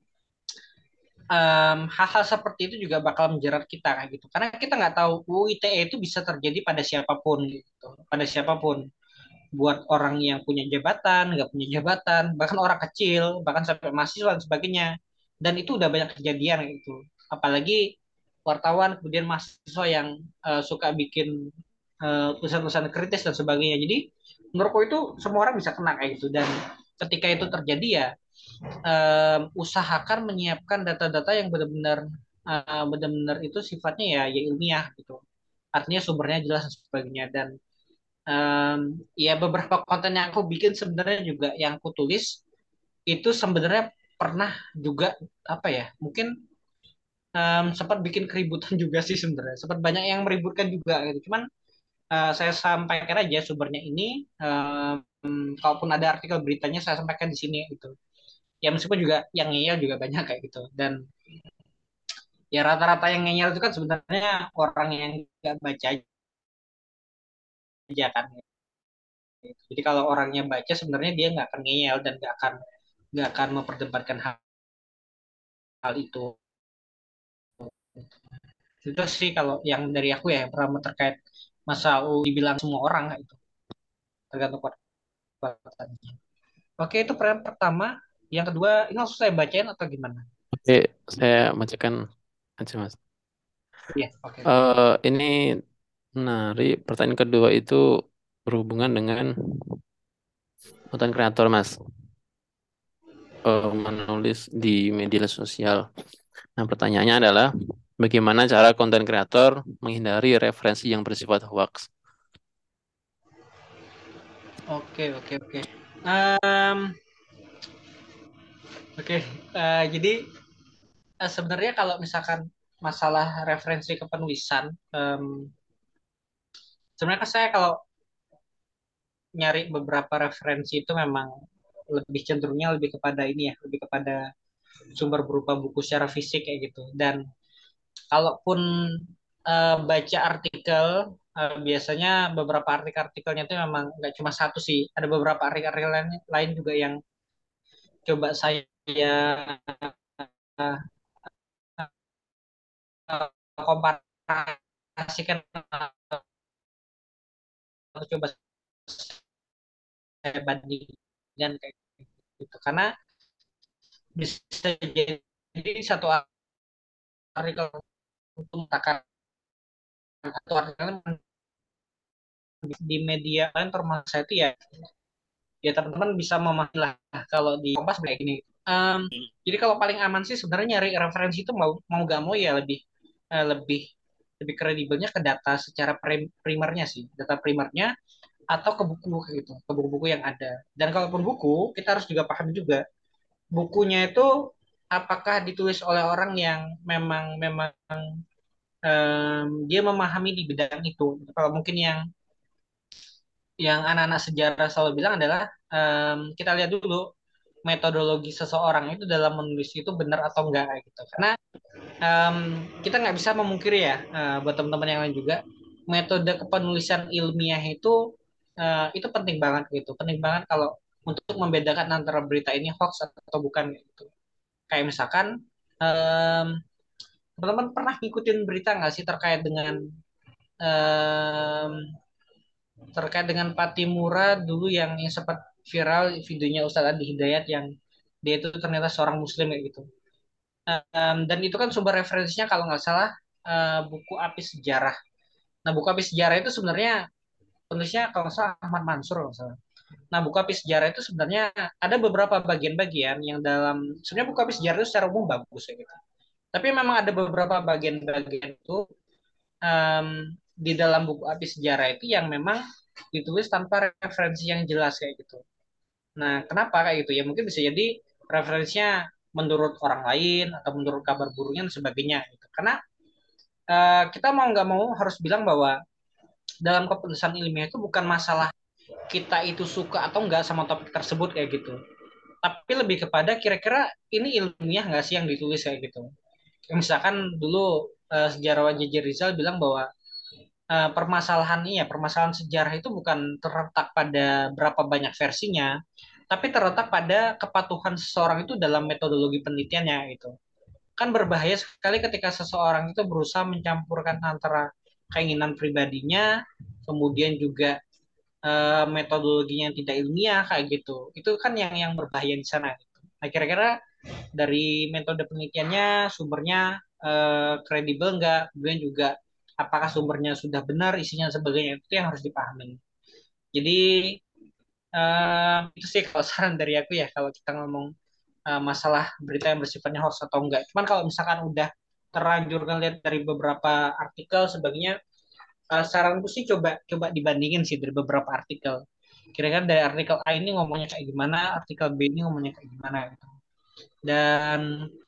em, hal-hal seperti itu juga bakal menjerat kita kayak gitu. Karena kita nggak tahu U I T E itu bisa terjadi pada siapapun gitu, pada siapapun. Buat orang yang punya jabatan, nggak punya jabatan, bahkan orang kecil, bahkan sampai mahasiswa dan sebagainya. Dan itu udah banyak kejadian gitu. Apalagi wartawan kemudian mahasiswa yang eh, suka bikin eh, tulisan-tulisan kritis dan sebagainya. Jadi menurutku itu semua orang bisa kena kayak gitu. Dan ketika itu terjadi ya em, usahakan menyiapkan data-data yang benar-benar eh, benar-benar itu sifatnya ya ya ilmiah gitu. Artinya sumbernya jelas dan sebagainya. Dan em, ya beberapa konten yang aku bikin sebenarnya juga yang aku tulis itu sebenarnya pernah juga apa ya, mungkin em, sempat bikin keributan juga sih sebenarnya, sempat banyak yang meributkan juga gitu. Cuman eh, saya sampaikan aja sumbernya ini, em, kalaupun ada artikel beritanya saya sampaikan di sini gitu. Ya meskipun juga yang ngeyel juga banyak kayak gitu. Dan ya rata-rata yang ngeyel itu kan sebenarnya orang yang nggak baca aja kan. Jadi kalau orangnya baca sebenarnya dia nggak akan ngeyel dan nggak akan nggak akan memperdebatkan hal, hal itu. Itu sih kalau yang dari aku ya, yang pertama terkait masa U dibilang semua orang itu tergantung perbuatannya. Oke, itu pertanyaan pertama. Yang kedua, ini langsung saya bacain atau gimana? Oke, saya bacakan aja Mas. Iya, oke. Eh ini menarik. Pertanyaan kedua itu berhubungan dengan konten kreator Mas. Eh, menulis di media sosial. Nah, pertanyaannya adalah Bagaimana cara konten kreator menghindari referensi yang bersifat hoax? Oke, oke, oke. Em, oke, eh, jadi eh, sebenarnya kalau misalkan masalah referensi kepenulisan, em, sebenarnya kan saya kalau nyari beberapa referensi itu memang lebih cenderungnya lebih kepada ini ya, lebih kepada sumber berupa buku secara fisik kayak gitu. Dan kalaupun eh, baca artikel, eh, biasanya beberapa artikel-artikelnya itu memang nggak cuma satu sih, ada beberapa artikel lain, lain juga yang coba saya eh, komparasikan atau coba saya bandingkan kayak gitu. Karena bisa jadi satu artikel untuk mengatakan atau artikel di media lain termasuk saya itu ya ya teman-teman bisa memahami lah kalau di Kompas kayak gini. Em, jadi kalau paling aman sih sebenarnya nyari referensi itu mau mau gak mau ya lebih eh, lebih lebih kredibelnya ke data secara prim- primernya sih, data primernya atau ke buku kayak gitu, ke buku-buku yang ada. Dan kalaupun buku, kita harus juga paham juga bukunya itu apakah ditulis oleh orang yang memang memang em, dia memahami di bidang itu. Kalau mungkin yang yang anak-anak sejarah selalu bilang adalah em, kita lihat dulu metodologi seseorang itu dalam menulis itu benar atau enggak kayak gitu. Karena em, kita nggak bisa memungkiri ya eh, buat teman-teman yang lain juga metode kepenulisan ilmiah itu eh, itu penting banget gitu. Penting banget kalau untuk membedakan antara berita ini hoax atau bukan gitu. Kayak misalkan em, teman-teman pernah ngikutin berita nggak sih terkait dengan em, terkait dengan Patimura dulu yang, yang sempat viral videonya Ustadz Adi Hidayat yang dia itu ternyata seorang muslim kayak gitu. Um, dan itu kan sumber referensinya kalau nggak salah uh, buku Api Sejarah. Nah, buku Api Sejarah itu sebenarnya penulisnya kalau nggak salah Ahmad Mansur kalau nggak salah. Nah, buku Api Sejarah itu sebenarnya ada beberapa bagian-bagian yang dalam sebenarnya buku Api Sejarah itu secara umum bagus ya gitu. Tapi memang ada beberapa bagian-bagian itu um, di dalam buku Api Sejarah itu yang memang ditulis tanpa referensi yang jelas kayak gitu. Nah, kenapa kayak gitu? Ya mungkin bisa jadi referensinya menurut orang lain atau menurut kabar burungnya dan sebagainya gitu. Karena eh, kita mau nggak mau harus bilang bahwa dalam keputusan ilmiah itu bukan masalah kita itu suka atau enggak sama topik tersebut kayak gitu. Tapi lebih kepada kira-kira ini ilmiah nggak sih yang ditulis kayak gitu. Misalkan dulu eh, sejarawan J J Rizal bilang bahwa eh, permasalahan ini ya permasalahan sejarah itu bukan terletak pada berapa banyak versinya, tapi terletak pada kepatuhan seseorang itu dalam metodologi penelitiannya itu. Kan berbahaya sekali ketika seseorang itu berusaha mencampurkan antara keinginan pribadinya, kemudian juga eh, metodologinya yang tidak ilmiah kayak gitu. Itu kan yang yang berbahaya di sana. Gitu. Nah, kira-kira dari metode penelitiannya sumbernya eh, kredibel nggak, kemudian juga apakah sumbernya sudah benar, isinya dan sebagainya itu yang harus dipahami. Jadi eh, itu sih kalau saran dari aku ya kalau kita ngomong eh, masalah berita yang bersifatnya hoax atau enggak. Cuman kalau misalkan udah terlanjur ngeliat dari beberapa artikel sebagainya, eh, saranku sih coba coba dibandingin sih dari beberapa artikel. Kira-kira dari artikel A ini ngomongnya kayak gimana, artikel B ini ngomongnya kayak gimana gitu. Dan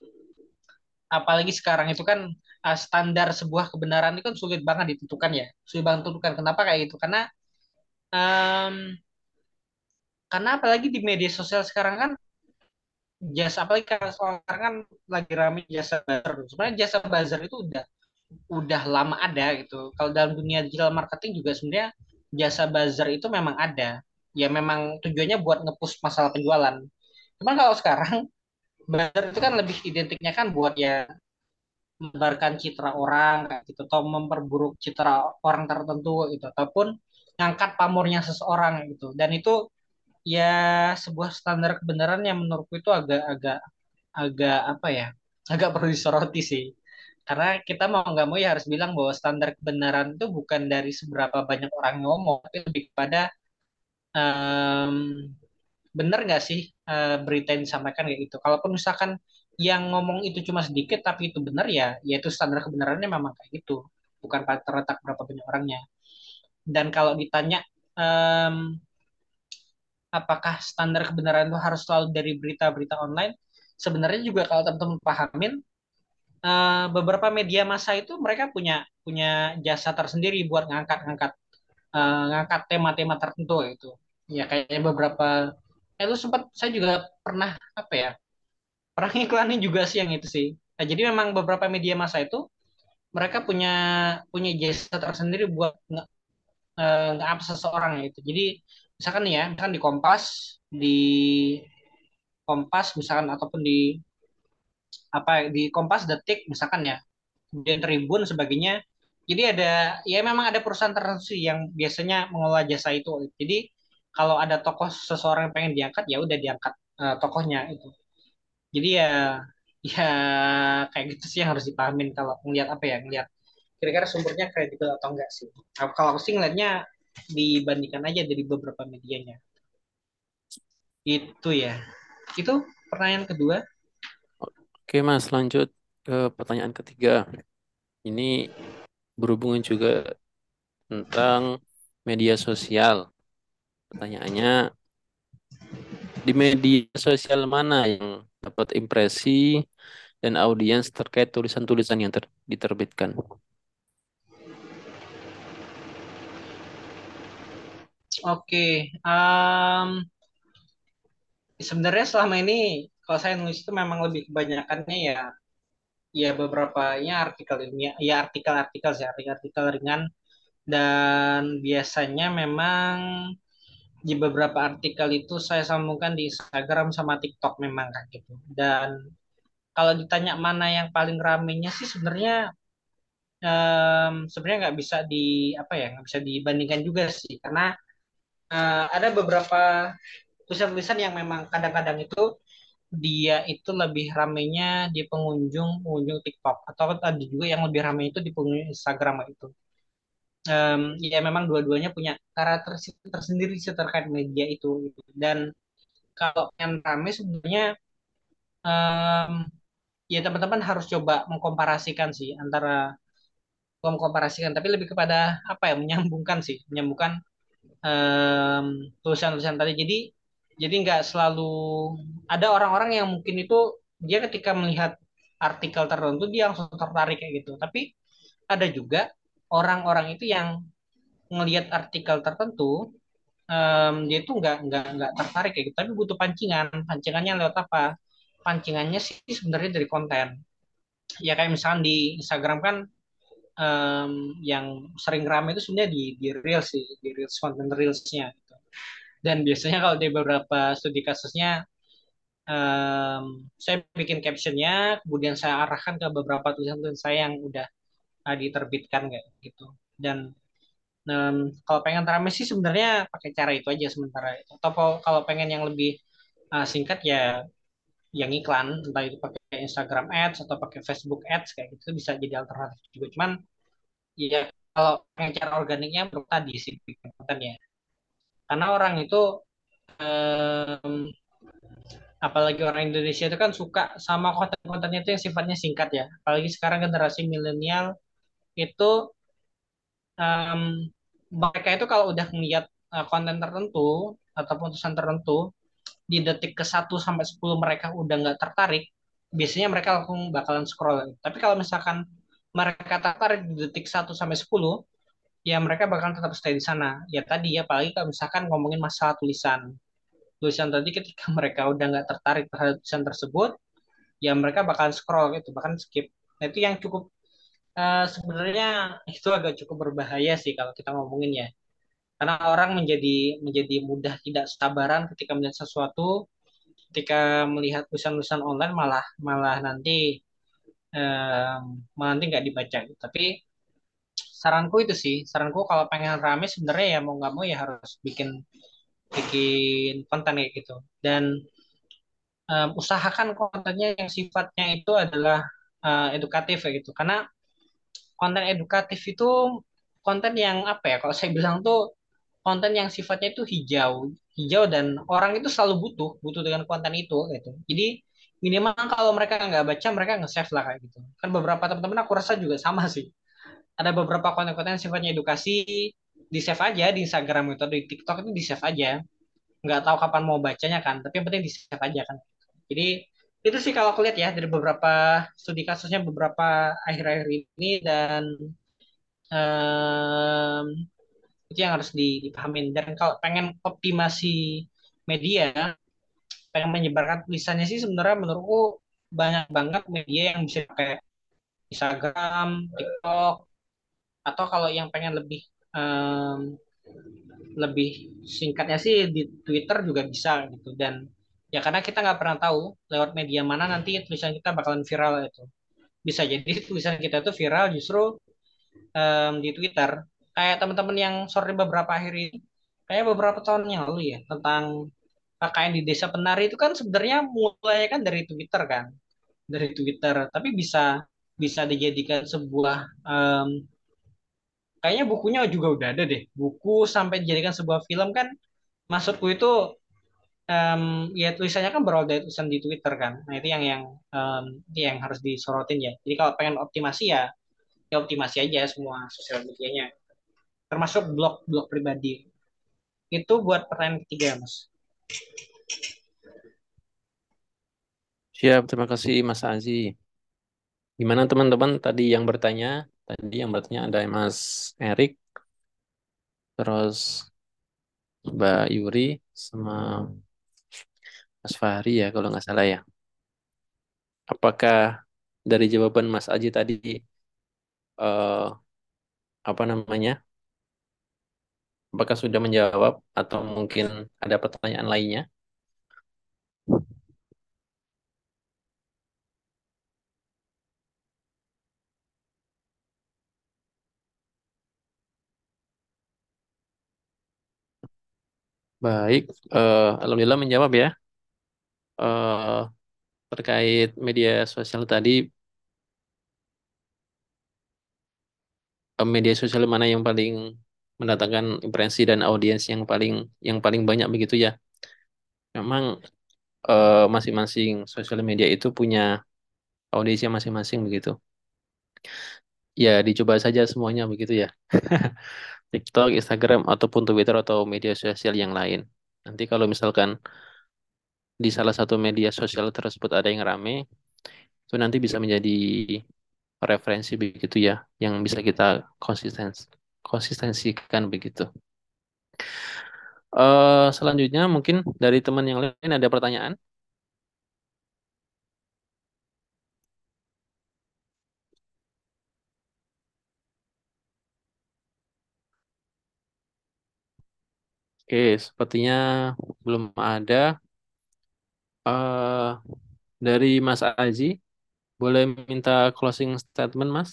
apalagi sekarang itu kan uh, standar sebuah kebenaran itu kan sulit banget ditentukan ya, sulit banget ditentukan. Kenapa kayak gitu? Karena um, karena apalagi di media sosial sekarang kan jasa apalagi karena sekarang kan lagi rame jasa buzzer. Sebenarnya jasa buzzer itu udah udah lama ada gitu. Kalau dalam dunia digital marketing juga sebenarnya jasa buzzer itu memang ada. Ya memang tujuannya buat nge-push masalah penjualan. Cuman kalau sekarang buzzer itu kan lebih identiknya kan buat ya menebarkan citra orang kayak gitu atau memperburuk citra orang tertentu gitu ataupun ngangkat pamornya seseorang gitu dan itu ya sebuah standar kebenaran yang menurutku itu agak-agak agak apa ya agak perlu disoroti sih karena kita mau nggak mau ya harus bilang bahwa standar kebenaran itu bukan dari seberapa banyak orang yang ngomong tapi lebih kepada em, benar nggak sih eh, berita yang disampaikan kayak gitu kalaupun misalkan yang ngomong itu cuma sedikit tapi itu benar ya, yaitu standar kebenarannya memang kayak gitu. Bukan pada terletak berapa banyak orangnya. Dan kalau ditanya em, apakah standar kebenaran itu harus selalu dari berita-berita online, sebenarnya juga kalau teman-teman pahamin, eh, beberapa media massa itu mereka punya punya jasa tersendiri buat ngangkat-ngangkat eh, ngangkat tema-tema tertentu itu. Ya kayaknya beberapa eh, itu sempat saya juga pernah apa ya? Pernah iklanin juga sih yang itu sih. Nah, jadi memang beberapa media massa itu mereka punya punya jasa tersendiri buat nge- eh, nge-up seseorang itu. Jadi misalkan nih ya, misalkan di Kompas, di Kompas misalkan ataupun di apa di Kompas Detik misalkan ya, dan Tribun sebagainya. Jadi ada ya memang ada perusahaan tertentu sih yang biasanya mengelola jasa itu. Jadi kalau ada tokoh seseorang yang pengen diangkat ya udah diangkat eh, tokohnya itu. Jadi ya ya kayak gitu sih yang harus dipahamin kalau ngelihat apa ya ngelihat kira-kira sumbernya kredibel atau enggak sih. Kalau kalau aku sih ngelihatnya dibandingkan aja dari beberapa medianya. Itu ya. Itu pertanyaan kedua. Oke Mas, lanjut ke pertanyaan ketiga. Ini berhubungan juga tentang media sosial. Pertanyaannya, di media sosial mana yang dapat impresi dan audiens terkait tulisan-tulisan yang ter- diterbitkan? Oke, um, sebenarnya selama ini kalau saya nulis itu memang lebih kebanyakannya ya ya beberapa ya artikel ilmiah ya artikel-artikel sih artikel-artikel ringan dan biasanya memang di beberapa artikel itu saya sambungkan di Instagram sama TikTok memang kayak gitu. Dan kalau ditanya mana yang paling ramenya sih sebenarnya em, sebenarnya nggak bisa di apa ya nggak bisa dibandingkan juga sih karena eh, ada beberapa tulisan-tulisan yang memang kadang-kadang itu dia itu lebih ramenya di pengunjung pengunjung TikTok atau ada juga yang lebih ramai itu di pengunjung Instagram itu. Em, ya memang dua-duanya punya karakteristik tersendiri sih terkait media itu gitu. Dan kalau yang ramai sebenarnya em, ya teman-teman harus coba mengkomparasikan sih antara bukan mengkomparasikan tapi lebih kepada apa ya menyambungkan sih menyambungkan em, tulisan-tulisan tadi. Jadi jadi nggak selalu ada orang-orang yang mungkin itu dia ketika melihat artikel tertentu dia langsung tertarik kayak gitu. Tapi ada juga orang-orang itu yang ngelihat artikel tertentu em, dia itu nggak nggak nggak tertarik kayak gitu. Tapi butuh pancingan. Pancingannya lewat apa? Pancingannya sih sebenarnya dari konten. Ya kayak misalkan di Instagram kan em, yang sering ramai itu sebenarnya di di reels sih, di reels konten reelsnya. Gitu. Dan biasanya kalau di beberapa studi kasusnya, em, saya bikin captionnya, kemudian saya arahkan ke beberapa tulisan-tulisan saya yang udah uh, diterbitkan kayak gitu. Dan em, kalau pengen rame sih sebenarnya pakai cara itu aja sementara itu. Atau kalau kalau pengen yang lebih uh, singkat ya yang iklan, entah itu pakai Instagram Ads atau pakai Facebook Ads kayak gitu bisa jadi alternatif juga. Cuman ya kalau pengen cara organiknya menurut tadi sih bikin konten ya. Karena orang itu em, apalagi orang Indonesia itu kan suka sama konten-kontennya itu yang sifatnya singkat ya. Apalagi sekarang generasi milenial itu em, mereka itu kalau udah ngeliat eh, konten tertentu ataupun tulisan tertentu di detik ke satu sampai sepuluh mereka udah nggak tertarik, biasanya mereka langsung bakalan scroll. Tapi kalau misalkan mereka tertarik di detik satu sampai sepuluh ya mereka bakal tetap stay di sana. Ya tadi ya, apalagi kalau misalkan ngomongin masalah tulisan. Tulisan tadi ketika mereka udah nggak tertarik terhadap tulisan tersebut, ya mereka bakal scroll gitu, bahkan skip. Nah itu yang cukup eh, sebenarnya itu agak cukup berbahaya sih kalau kita ngomongin ya. Karena orang menjadi menjadi mudah tidak sabaran ketika melihat sesuatu, ketika melihat tulisan-tulisan online malah malah nanti em, malah nanti nggak dibaca. Tapi saranku itu sih, saranku kalau pengen rame sebenarnya ya mau nggak mau ya harus bikin bikin konten kayak gitu. Dan em, usahakan kontennya yang sifatnya itu adalah eh, edukatif kayak gitu. Karena konten edukatif itu konten yang apa ya? Kalau saya bilang tuh konten yang sifatnya itu hijau, hijau dan orang itu selalu butuh, butuh dengan konten itu gitu. Jadi minimal kalau mereka nggak baca, mereka nge-save lah kayak gitu. Kan beberapa teman-teman aku rasa juga sama sih. Ada beberapa konten-konten yang sifatnya edukasi, di save aja di Instagram itu, di TikTok itu di save aja. Nggak tahu kapan mau bacanya kan, tapi yang penting di save aja kan. Jadi itu sih kalau aku lihat ya dari beberapa studi kasusnya beberapa akhir-akhir ini dan em, itu yang harus dipahamin. Dan kalau pengen optimasi media, pengen menyebarkan tulisannya sih sebenarnya menurutku banyak banget media yang bisa pakai Instagram, TikTok, atau kalau yang pengen lebih em, lebih singkatnya sih di Twitter juga bisa gitu. Dan ya karena kita nggak pernah tahu lewat media mana nanti tulisan kita bakalan viral itu. Bisa jadi tulisan kita itu viral justru em, di Twitter. Kayak teman-teman yang sore beberapa akhir ini, kayak beberapa tahun yang lalu ya, tentang K K N di Desa Penari itu kan sebenarnya mulai kan dari Twitter kan, dari Twitter. Tapi bisa bisa dijadikan sebuah em, kayaknya bukunya juga udah ada deh. Buku sampai dijadikan sebuah film kan, maksudku itu em, ya tulisannya kan berawal dari tulisan di Twitter kan. Nah itu yang yang em, yang harus disorotin ya. Jadi kalau pengen optimasi ya, ya optimasi aja semua sosial medianya, termasuk blog-blog pribadi. Itu buat pertanyaan ketiga, Mas. Siap, terima kasih Mas Azi. Gimana teman-teman tadi yang bertanya? Tadi yang bertanya ada Mas Erik, terus Mbak Yuri, sama Mas Fahri ya kalau nggak salah ya. Apakah dari jawaban Mas Aji tadi eh, apa namanya? Apakah sudah menjawab atau mungkin ada pertanyaan lainnya? Baik, eh, alhamdulillah menjawab ya. Eh, terkait media sosial tadi, eh, media sosial mana yang paling mendatangkan impresi dan audiens yang paling yang paling banyak begitu ya. Memang eh, masing-masing sosial media itu punya audiensnya masing-masing begitu. Ya dicoba saja semuanya begitu ya. TikTok, Instagram ataupun Twitter atau media sosial yang lain. Nanti kalau misalkan di salah satu media sosial tersebut ada yang rame, itu nanti bisa menjadi referensi begitu ya, yang bisa kita konsisten konsistensikan begitu. Eh selanjutnya mungkin dari teman yang lain ada pertanyaan. Oke, sepertinya belum ada. eh dari Mas Aji, boleh minta closing statement, Mas?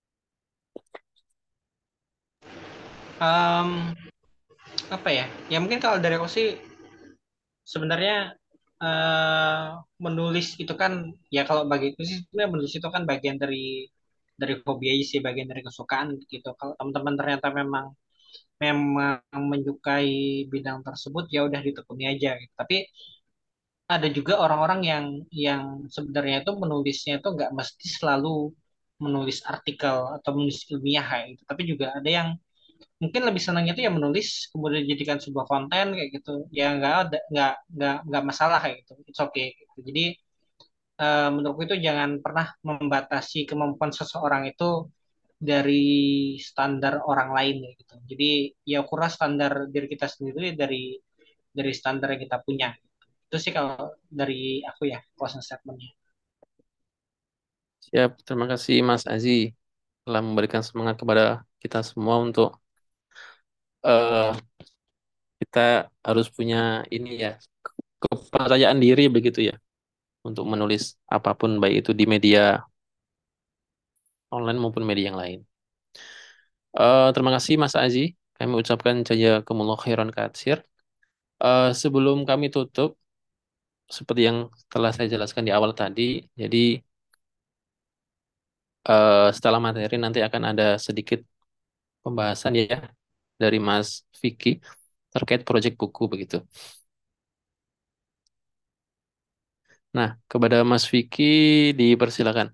Em, apa ya? Ya mungkin kalau dari aku sih sebenarnya eh, menulis itu kan ya kalau bagi itu sih sebenarnya menulis itu kan bagian dari dari hobi aja sih, bagian dari kesukaan gitu. Kalau teman-teman ternyata memang memang menyukai bidang tersebut ya udah ditekuni aja gitu. Tapi ada juga orang-orang yang yang sebenarnya itu menulisnya itu nggak mesti selalu menulis artikel atau menulis ilmiah kayak gitu. Tapi juga ada yang mungkin lebih senangnya itu ya menulis kemudian dijadikan sebuah konten kayak gitu. Ya nggak ada nggak nggak nggak masalah kayak gitu. It's okay gitu. Jadi eh, menurutku itu jangan pernah membatasi kemampuan seseorang itu dari standar orang lain ya gitu. Jadi ya ukurlah standar diri kita sendiri dari dari standar yang kita punya. Itu sih kalau dari aku ya closing statementnya. Siap, terima kasih Mas Aji telah memberikan semangat kepada kita semua untuk eh, kita harus punya ini ya, kepercayaan diri begitu ya untuk menulis apapun baik itu di media online maupun media yang lain. Eh, terima kasih Mas Aji. Kami ucapkan jazakumullah khairan katsir. Eh, sebelum kami tutup, seperti yang telah saya jelaskan di awal tadi, jadi eh, setelah materi nanti akan ada sedikit pembahasan ya dari Mas Vicky. terkait proyek buku begitu. Nah, kepada Mas Vicky dipersilakan.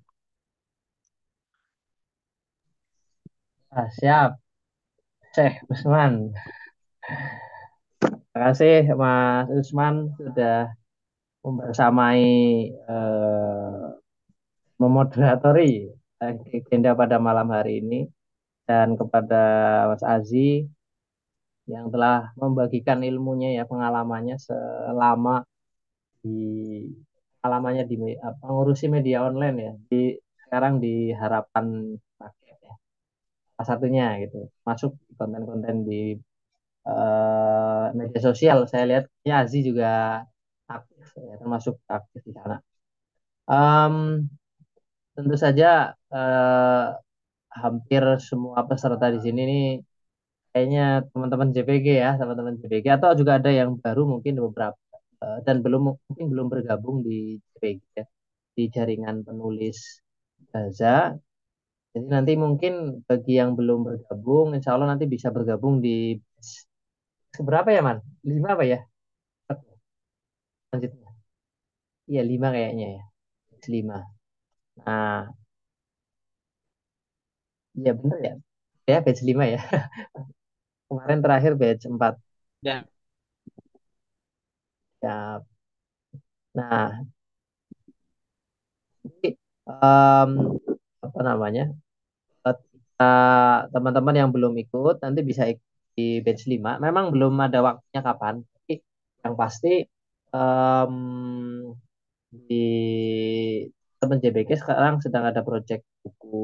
Ah, siap, Syekh Usman. Terima kasih Mas Usman sudah membersamai eh, memoderatori agenda pada malam hari ini dan kepada Mas Azi yang telah membagikan ilmunya ya pengalamannya selama di pengalamannya di me- apa, ngurusi media online ya di sekarang di Harapan Rakyat ya salah satunya gitu masuk di konten-konten di eh, media sosial saya lihat ya Azi juga aktif ya, termasuk aktif di sana. Em, tentu saja eh, hampir semua peserta di sini nih kayaknya teman-teman J P G ya, teman-teman J P G atau juga ada yang baru mungkin beberapa eh, dan belum mungkin belum bergabung di J P G ya, di jaringan penulis Gaza. Jadi nanti mungkin bagi yang belum bergabung, insya Allah nanti bisa bergabung di seberapa ya, Man? Lima apa ya? Lanjutnya. Iya, lima kayaknya ya. Lima. Nah, iya bener ya. Ya, batch lima ya. Kemarin terakhir batch empat. Dan Ya. Nah, jadi, em, apa namanya? Eh, teman-teman yang belum ikut nanti bisa ikut di batch lima. Memang belum ada waktunya kapan, tapi yang pasti em, di teman J B K sekarang sedang ada proyek buku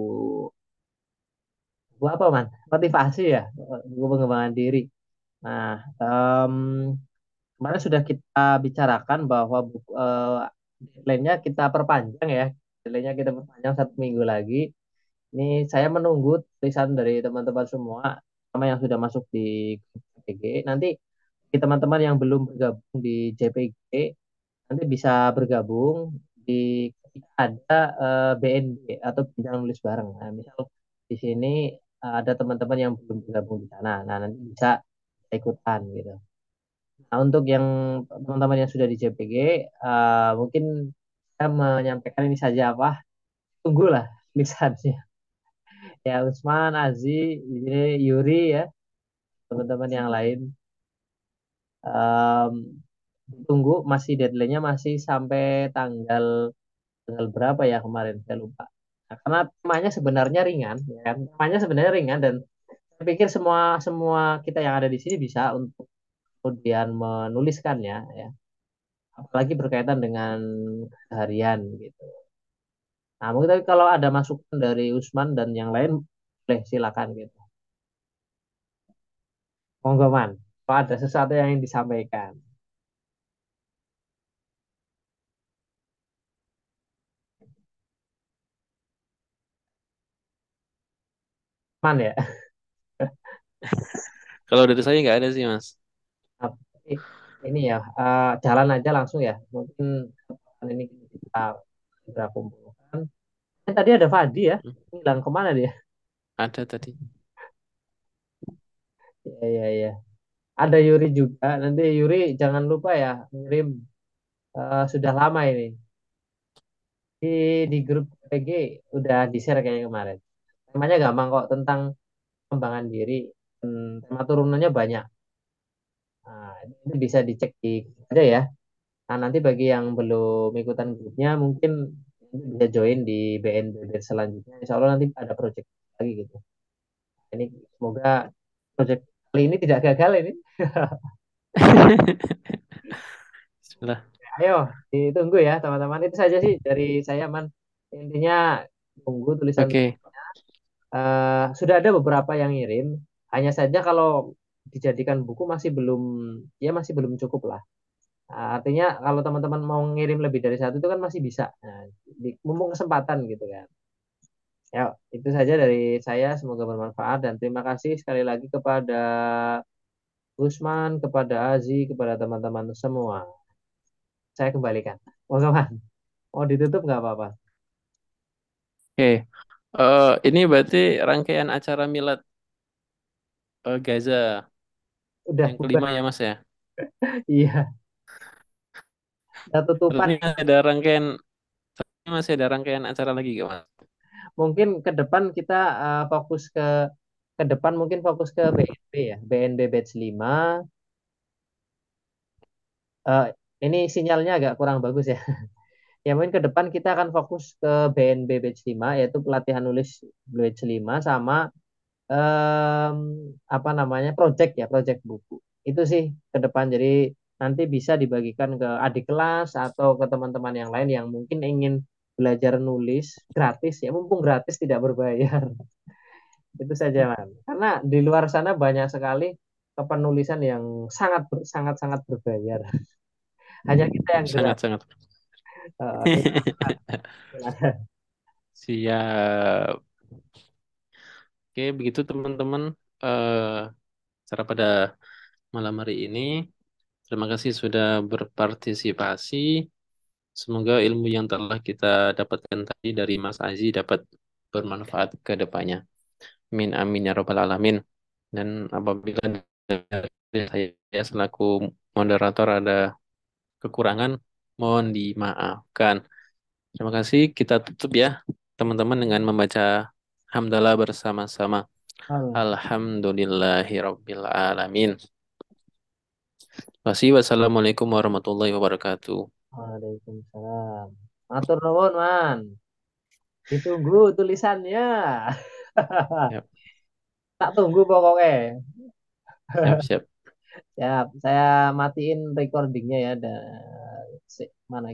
buku apa man? Motivasi ya, buku pengembangan diri. Nah, em, kemarin sudah kita bicarakan bahwa buku, eh, deadline-nya kita perpanjang ya, deadline-nya kita perpanjang satu minggu lagi. Ini saya menunggu tulisan dari teman-teman semua, sama yang sudah masuk di J P G. Nanti di teman-teman yang belum bergabung di J P G, nanti bisa bergabung di ketika ada eh, B N B atau bincang nulis bareng. Nah, misal di sini eh, ada teman-teman yang belum bergabung di sana. Nah, nanti bisa ikutan gitu. Nah, untuk yang teman-teman yang sudah di J P G, eh, mungkin saya menyampaikan ini saja apa, tunggulah tulisannya. Ya Usman, Azi, ini Yuri ya, teman-teman yang lain. Em, tunggu masih deadline-nya masih sampai tanggal tanggal berapa ya kemarin saya lupa. Nah, karena temanya sebenarnya ringan, ya kan? Temanya sebenarnya ringan dan saya pikir semua semua kita yang ada di sini bisa untuk kemudian menuliskannya, ya. Apalagi berkaitan dengan keseharian gitu. Nah, mungkin tapi kalau ada masukan dari Usman dan yang lain, boleh silakan gitu. Monggo man, kalau ada sesuatu yang ingin disampaikan, man ya. Kalau dari saya nggak ada sih, Mas. Tapi ini ya, eh, jalan aja langsung ya. Mungkin ini kita segera kumpulkan. Eh, tadi ada Fadi ya, Hmm, hilang kemana dia? Ada tadi. Ya, ya, ya. Ada Yuri juga. Nanti Yuri jangan lupa ya ngirim eh, sudah lama ini di di grup P G udah di share kayak kemarin. Temanya gampang kok tentang pengembangan diri. Hmm, tema turunannya banyak. Nah, itu bisa dicek di ada ya. Nah, nanti bagi yang belum ikutan grupnya mungkin bisa join di B N B selanjutnya. Insya Allah nanti ada project lagi gitu. Ini semoga project kali ini tidak gagal ini. Bismillah. Ayo, ditunggu ya teman-teman. Itu saja sih dari saya, Man. Intinya tunggu tulisan. Oke. Eh, sudah ada beberapa yang ngirim. Hanya saja kalau dijadikan buku masih belum, ya masih belum cukup lah. Nah, artinya kalau teman-teman mau ngirim lebih dari satu itu kan masih bisa. Nah, di, mumpung kesempatan gitu kan. Ya, itu saja dari saya. Semoga bermanfaat dan terima kasih sekali lagi kepada Usman, kepada Azi, kepada teman-teman semua. Saya kembalikan. Oh, teman. Mau ditutup nggak apa-apa? Oke. Eh, ini berarti rangkaian acara Milad eh, Gaza. Udah Yang bubar. kelima ya Mas ya. Iya, udah tutupan. Ini ada rangkaian, ini masih ada rangkaian acara lagi gak Mas? Mungkin ke depan kita eh, fokus ke ke depan mungkin fokus ke B N B ya, B N B batch lima. Eh, ini sinyalnya agak kurang bagus ya. Ya mungkin ke depan kita akan fokus ke B N B batch lima yaitu pelatihan nulis batch lima sama em, apa namanya project ya, project buku. Itu sih ke depan. Jadi nanti bisa dibagikan ke adik kelas atau ke teman-teman yang lain yang mungkin ingin belajar nulis gratis ya, mumpung gratis tidak berbayar. Itu saja, Man. Karena di luar sana banyak sekali kepenulisan yang sangat ber- sangat sangat berbayar. Hanya kita yang gratis. Sangat-sangat. Eh, silakan, silakan. Siap. Oke, begitu teman-teman. Eh, Cara pada malam hari ini. Terima kasih sudah berpartisipasi. Semoga ilmu yang telah kita dapatkan tadi dari Mas Azi dapat bermanfaat ke depannya. Amin, amin ya robbal alamin. Dan apabila dari saya selaku moderator ada kekurangan, mohon dimaafkan. Terima kasih. Kita tutup ya, teman-teman, dengan membaca hamdalah bersama-sama. Alhamdulillahirabbil alamin. Wassalamualaikum warahmatullahi wabarakatuh. Waalaikumsalam. Matur nuwun, Man. Ditunggu tulisannya. Siap, Tak tunggu pokoknya. siap, siap. Siap. Saya matiin recordingnya ya. Dan mana